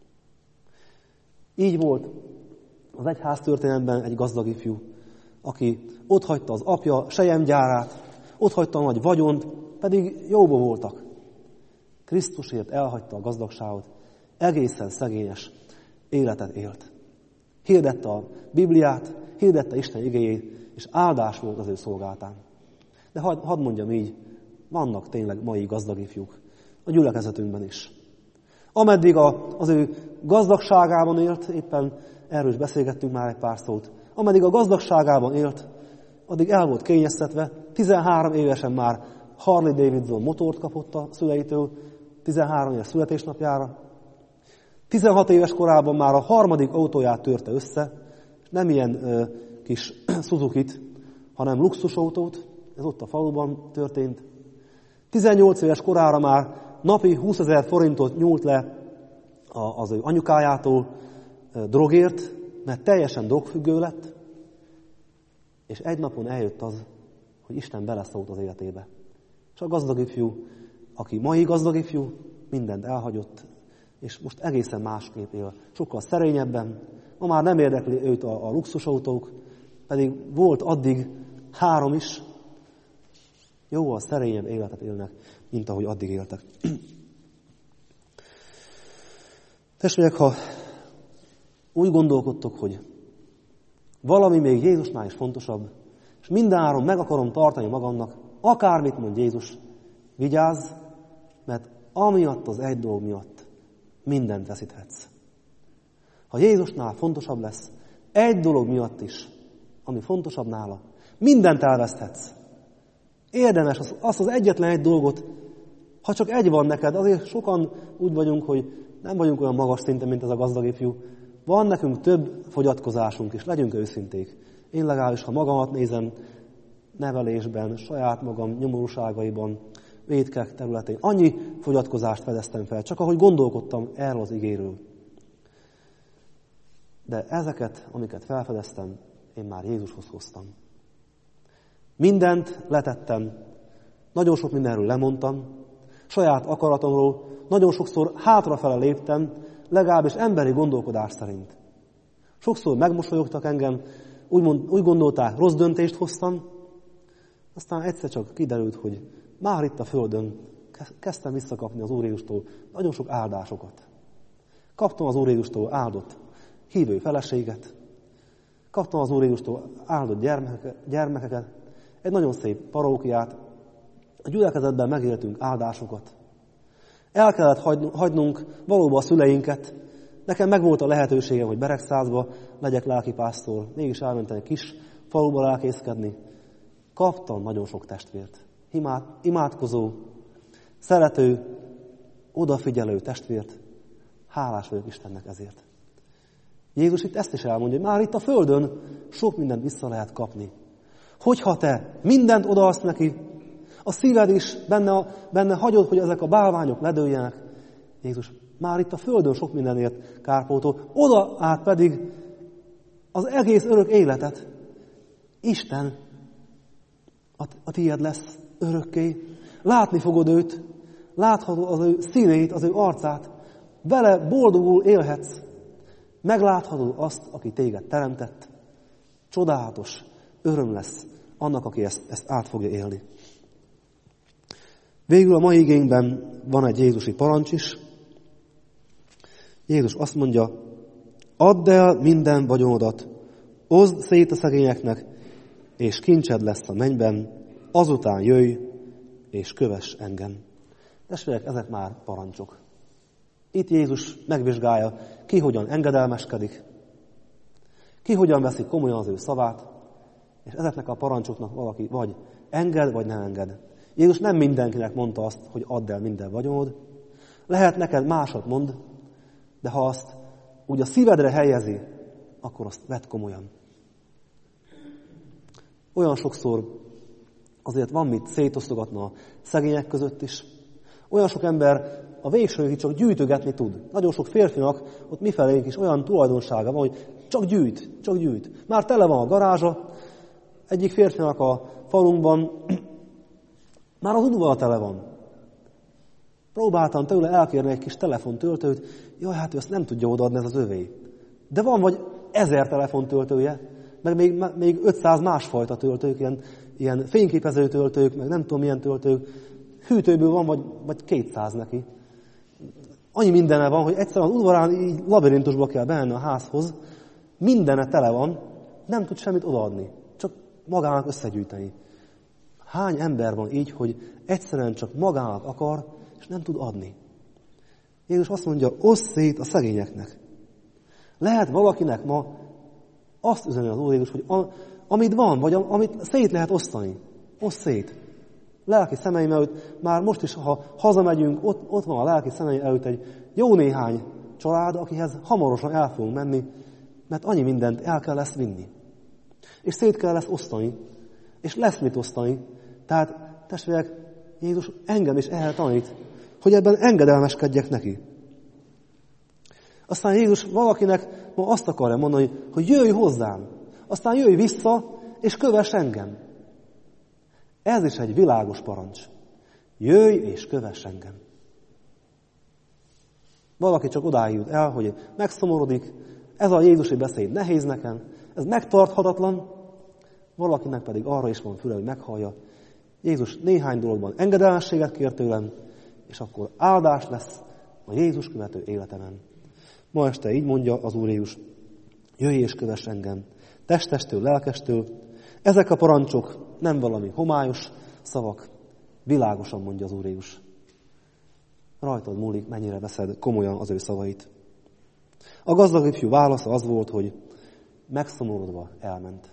Így volt az egyház történetben egy gazdag ifjú, aki otthagyta az apja selyemgyárát, otthagyta a nagy vagyont, pedig jóba voltak. Krisztusért elhagyta a gazdagságot, egészen szegényes életet élt. Hirdette a Bibliát, hirdette Isten igéjét, és áldás volt az ő szolgáltán. De hadd had mondjam így, vannak tényleg mai gazdag ifjúk a gyülekezetünkben is. Ameddig a, az ő gazdagságában élt, éppen erről is beszélgettünk már egy pár szót, ameddig a gazdagságában élt, addig el volt kényeztetve, tizenhárom évesen már Harley Davidson motort kapott a szüleitől, tizenhárom éves születésnapjára. tizenhat éves korában már a harmadik autóját törte össze, és nem ilyen ö, kis Suzukit, hanem luxusautót, ez ott a faluban történt. tizennyolc éves korára már napi húszezer forintot nyúlt le az ő anyukájától drogért, mert teljesen drogfüggő lett, és egy napon eljött az, hogy Isten beleszólt az életébe. És a gazdag ifjú, aki mai gazdag ifjú, mindent elhagyott, és most egészen másképp él, sokkal szerényebben. Ma már nem érdekli őt a, a luxusautók, pedig volt addig három is, jóval szerényebb életet élnek, mint ahogy addig éltek. Testvérek, ha úgy gondolkodtok, hogy valami még Jézusnál is fontosabb, és mindenáron meg akarom tartani magamnak, akármit mond Jézus, vigyázz, mert amiatt az egy dolog miatt mindent veszíthetsz. Ha Jézusnál fontosabb lesz, egy dolog miatt is, ami fontosabb nála, mindent elveszthetsz. Érdemes azt az egyetlen egy dolgot, ha csak egy van neked, azért sokan úgy vagyunk, hogy nem vagyunk olyan magas szinten, mint ez a gazdag ifjú. Van nekünk több fogyatkozásunk is, legyünk őszinték. Én legalábbis, ha magamat nézem nevelésben, saját magam nyomorúságaiban, vétkek területén, annyi fogyatkozást fedeztem fel, csak ahogy gondolkodtam erről az igéről. De ezeket, amiket felfedeztem, én már Jézushoz hoztam. Mindent letettem, nagyon sok mindenről lemondtam, saját akaratomról, nagyon sokszor hátrafele léptem, legalábbis emberi gondolkodás szerint. Sokszor megmosolyogtak engem, úgy, mond, úgy gondolták, rossz döntést hoztam, aztán egyszer csak kiderült, hogy már itt a Földön kezdtem visszakapni az Úr Jézustól nagyon sok áldásokat. Kaptam az Úr Jézustól áldott hívő feleséget, kaptam az Úr Jézustól áldott gyermekeket, egy nagyon szép parókiát, a gyülekezetben megéltünk áldásokat. El kellett hagynunk valóban a szüleinket. Nekem megvolt a lehetőségem, hogy Beregszázba legyek lelkipásztor, mégis elmentem egy kis faluba lelkészkedni. Kaptam nagyon sok testvért. Imád, imádkozó, szerető, odafigyelő testvért. Hálás vagyok Istennek ezért. Jézus itt ezt is elmondja, hogy már itt a Földön sok mindent vissza lehet kapni. Hogyha te mindent odaadsz neki, a szíved is benne, benne hagyod, hogy ezek a bálványok ledőljenek. Jézus már itt a Földön sok mindenért kárpótol, oda át pedig az egész örök életet. Isten a, a tiéd lesz örökké. Látni fogod őt, láthatod az ő színét, az ő arcát, vele boldogul élhetsz. Megláthatod azt, aki téged teremtett. Csodálatos öröm lesz annak, aki ezt, ezt át fogja élni. Végül a mai igényben van egy jézusi parancs is. Jézus azt mondja, add el minden vagyonodat, oszd szét a szegényeknek, és kincsed lesz a mennyben, azután jöjj, és kövess engem. Testvérek, ezek már parancsok. Itt Jézus megvizsgálja, ki hogyan engedelmeskedik, ki hogyan veszi komolyan az ő szavát, és ezeknek a parancsoknak valaki vagy enged, vagy nem enged. Jézus nem mindenkinek mondta azt, hogy add el minden vagyonod. Lehet neked másod mond, de ha azt úgy a szívedre helyezi, akkor azt vedd komolyan. Olyan sokszor azért van mit szétosztogatni a szegények között is. Olyan sok ember a végsőig csak gyűjtögetni tud. Nagyon sok férfinak ott mifelénk is olyan tulajdonsága van, hogy csak gyűjt, csak gyűjt. Már tele van a garázsa, egyik férfinak a falunkban már az udvara tele van. Próbáltam tőle elkérni egy kis telefontöltőt, jaj, hát ő ezt nem tudja odaadni, ez az övé. De van vagy ezer telefontöltője, meg még, még ötszáz másfajta töltők, ilyen, ilyen fényképező töltők, meg nem tudom milyen töltők. Hűtőből van vagy, vagy kétszáz neki. Annyi mindene van, hogy egyszerűen az udvarán így labirintusba kell bemenni a házhoz, mindene tele van, nem tud semmit odaadni, csak magának összegyűjteni. Hány ember van így, hogy egyszerűen csak magának akar, és nem tud adni? Jézus azt mondja, oszd szét a szegényeknek. Lehet valakinek ma azt üzeni az Úr Jézus, hogy a, amit van, vagy amit szét lehet osztani, oszd szét. Lelki szemeim előtt, már most is, ha hazamegyünk, ott, ott van a lelki szemeim előtt egy jó néhány család, akihez hamarosan el fogunk menni, mert annyi mindent el kell lesz vinni. És szét kell lesz osztani, és lesz mit osztani. Tehát, testvérek, Jézus engem is erre tanít, hogy ebben engedelmeskedjek neki. Aztán Jézus valakinek ma azt akarja mondani, hogy jöjj hozzám, aztán jöjj vissza, és kövess engem. Ez is egy világos parancs. Jöjj és kövess engem. Valaki csak odáig jut el, hogy megszomorodik, ez a Jézusi beszéd nehéz nekem, ez megtarthatatlan, valakinek pedig arra is van füle, hogy meghallja. Jézus néhány dologban engedelmességet kér tőlem, és akkor áldás lesz a Jézus követő életemen. Ma este így mondja az Úr Jézus, jöjj és kövess engem, testestől, lelkestől. Ezek a parancsok nem valami homályos szavak, világosan mondja az Úr Jézus. Rajtad múlik, mennyire veszed komolyan az ő szavait. A gazdag ifjú válasza az volt, hogy megszomorodva elment.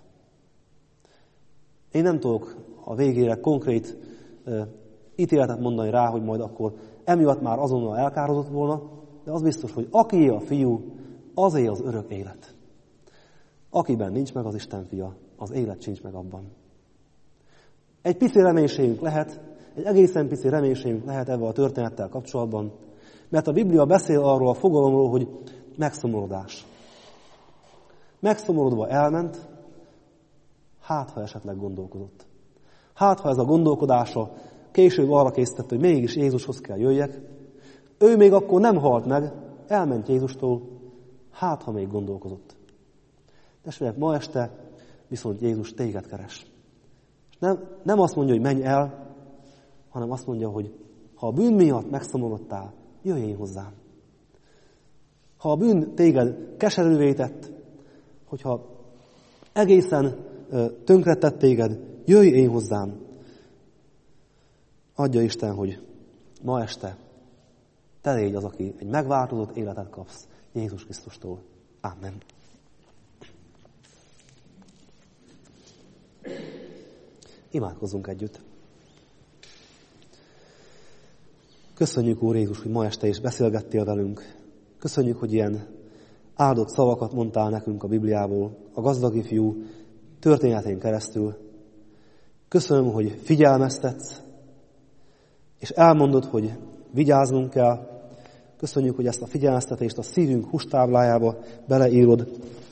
Én nem tudok a végére konkrét uh, ítéletet mondani rá, hogy majd akkor emiatt már azonnal elkározott volna, de az biztos, hogy akié a fiú, azé az örök élet. Akiben nincs meg az Isten fia, az élet sincs meg abban. Egy pici reménységünk lehet, egy egészen pici reménységünk lehet ebben a történettel kapcsolatban, mert a Biblia beszél arról a fogalomról, hogy megszomorodás. Megszomorodva elment, hát ha esetleg gondolkodott. Hát ha ez a gondolkodása később arra készített, hogy mégis Jézushoz kell jöjjek, ő még akkor nem halt meg, elment Jézustól, hát ha még gondolkozott. Testvérek, ma este viszont Jézus téged keres. És nem, nem azt mondja, hogy menj el, hanem azt mondja, hogy ha a bűn miatt megszomorodtál, jöjj én hozzám. Ha a bűn téged keserűvé tett, hogyha egészen tönkretett téged, jöjj én hozzám. Adja Isten, hogy ma este te légy az, aki egy megváltozott életet kapsz Jézus Krisztustól. Amen. Imádkozzunk együtt. Köszönjük, Úr Jézus, hogy ma este is beszélgettél velünk. Köszönjük, hogy ilyen áldott szavakat mondtál nekünk a Bibliából, a gazdag ifjú történetén keresztül. Köszönöm, hogy figyelmeztetsz, és elmondod, hogy vigyáznunk kell. Köszönjük, hogy ezt a figyelmeztetést a szívünk hústáblájába beleírod,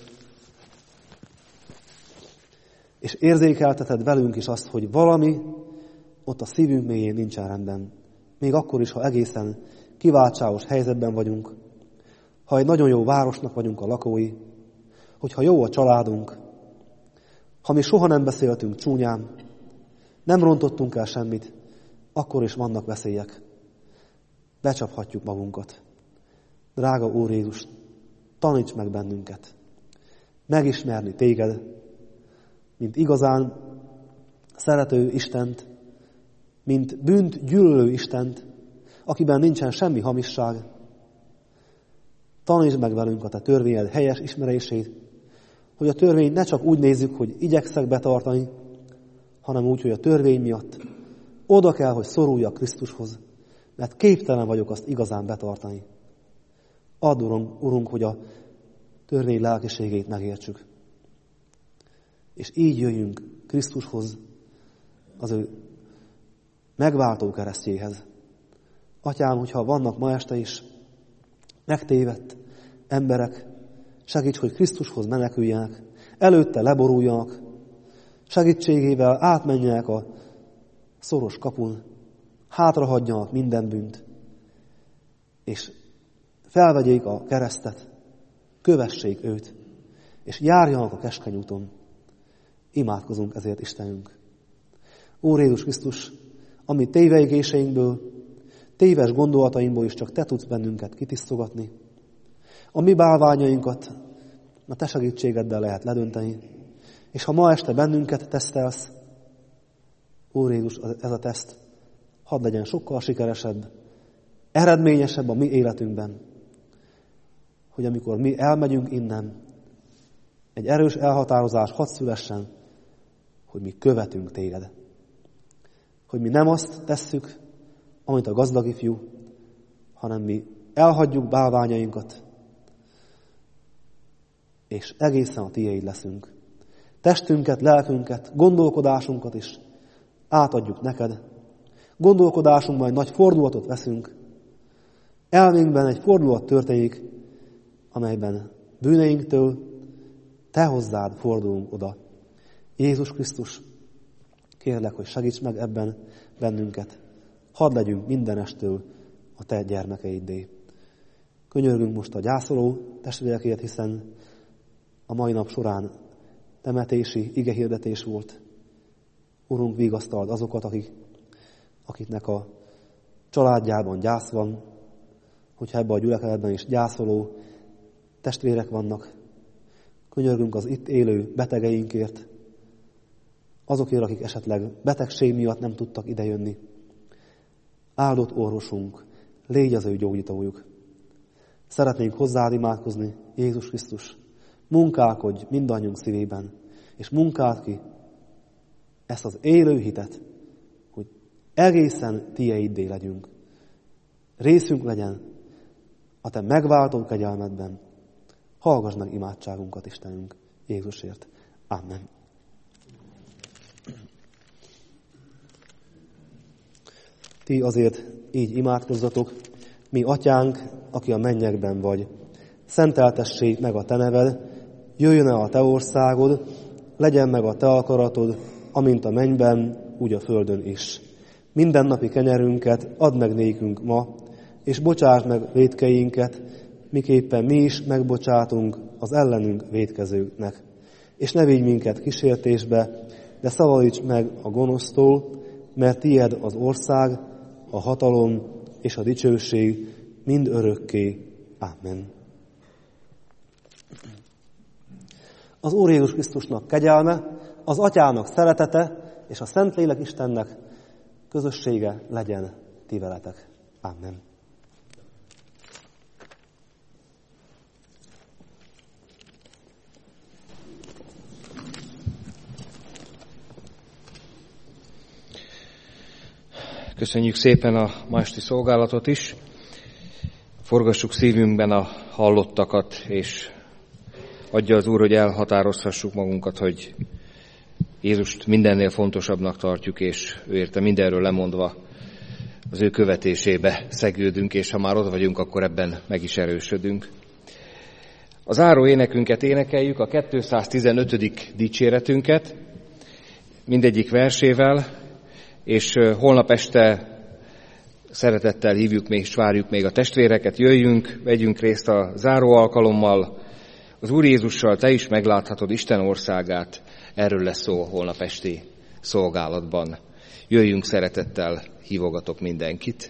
és érzékelteted velünk is azt, hogy valami ott a szívünk mélyén nincsen rendben. Még akkor is, ha egészen kiváltságos helyzetben vagyunk, ha egy nagyon jó városnak vagyunk a lakói, hogyha jó a családunk, ha mi soha nem beszéltünk csúnyán, nem rontottunk el semmit, akkor is vannak veszélyek. Becsaphatjuk magunkat. Drága Úr Jézus, taníts meg bennünket. Megismerni téged, mint igazán szerető Istent, mint bűnt gyűlölő Istent, akiben nincsen semmi hamisság. Tanítsd meg velünk a te törvényed helyes ismerését, hogy a törvényt ne csak úgy nézzük, hogy igyekszek betartani, hanem úgy, hogy a törvény miatt oda kell, hogy szoruljak Krisztushoz, mert képtelen vagyok azt igazán betartani. Add, Urunk, Urunk, hogy a törvény lelkiségét megértsük. És így jöjjünk Krisztushoz, az ő megváltó keresztjéhez. Atyám, hogyha vannak ma este is megtévedt emberek, segíts, hogy Krisztushoz meneküljenek, előtte leboruljanak, segítségével átmenjenek a szoros kapun, hátrahagyjanak minden bűnt, és felvegyék a keresztet, kövessék őt, és járjanak a keskeny úton. Imádkozunk ezért, Istenünk. Úr Jézus Krisztus, ami tévejgéseinkből, téves gondolatainkból is csak te tudsz bennünket kitisztogatni. A mi bálványainkat a te segítségeddel lehet ledönteni. És ha ma este bennünket tesztelsz, Úr Jézus, ez a teszt hadd legyen sokkal sikeresebb, eredményesebb a mi életünkben, hogy amikor mi elmegyünk innen, egy erős elhatározás hadd szülessen, hogy mi követünk téged. Hogy mi nem azt tesszük, amit a gazdag ifjú, hanem mi elhagyjuk bálványainkat, és egészen a tiéd leszünk. Testünket, lelkünket, gondolkodásunkat is átadjuk neked. Gondolkodásunkban egy nagy fordulatot veszünk. Elménkben egy fordulat történik, amelyben bűneinktől te hozzád fordulunk oda. Jézus Krisztus, kérlek, hogy segíts meg ebben bennünket. Hadd legyünk mindenestől a te gyermekeiddé. Könyörgünk most a gyászoló testvérekért, hiszen a mai nap során temetési igehirdetés volt. Urunk, vigasztald azokat, akik, akiknek a családjában gyász van, hogyha ebben a gyülekezetben is gyászoló testvérek vannak. Könyörgünk az itt élő betegeinkért, azokért, akik esetleg betegség miatt nem tudtak idejönni. Áldott orvosunk, légy az ő gyógyítójuk. Szeretnénk hozzád imádkozni, Jézus Krisztus. Munkálkodj mindannyiunk szívében, és munkáld ki ezt az élő hitet, hogy egészen tiéddé legyünk. Részünk legyen a te megváltó kegyelmedben. Hallgass meg imádságunkat, Istenünk, Jézusért. Amen. Ti azért így imádkozzatok: mi atyánk, aki a mennyekben vagy, szenteltessék meg a te neved, jöjjön el a te országod, legyen meg a te akaratod, amint a mennyben, úgy a földön is. Mindennapi kenyerünket add meg nékünk ma, és bocsásd meg vétkeinket, miképpen mi is megbocsátunk az ellenünk vétkezőknek. És ne vigy minket kísértésbe, de szabadíts meg a gonosztól, mert tied az ország, a hatalom és a dicsőség mind örökké. Amen. Az Úr Jézus Krisztusnak kegyelme, az Atyának szeretete és a Szentlélek Istennek közössége legyen ti veletek. Amen. Köszönjük szépen a ma esti szolgálatot is. Forgassuk szívünkben a hallottakat, és adja az Úr, hogy elhatározhassuk magunkat, hogy Jézust mindennél fontosabbnak tartjuk, és ő érte mindenről lemondva az ő követésébe szegődünk, és ha már ott vagyunk, akkor ebben meg is erősödünk. A záró énekünket énekeljük, a kétszáztizenötödik dicséretünket, mindegyik versével, és holnap este szeretettel hívjuk még, és várjuk még a testvéreket, jöjjünk, vegyünk részt a záró alkalommal. Az Úr Jézussal te is megláthatod Isten országát, erről lesz szó holnap esti szolgálatban. Jöjjünk szeretettel, hívogatok mindenkit.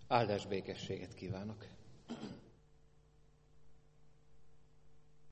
Áldás békességet kívánok!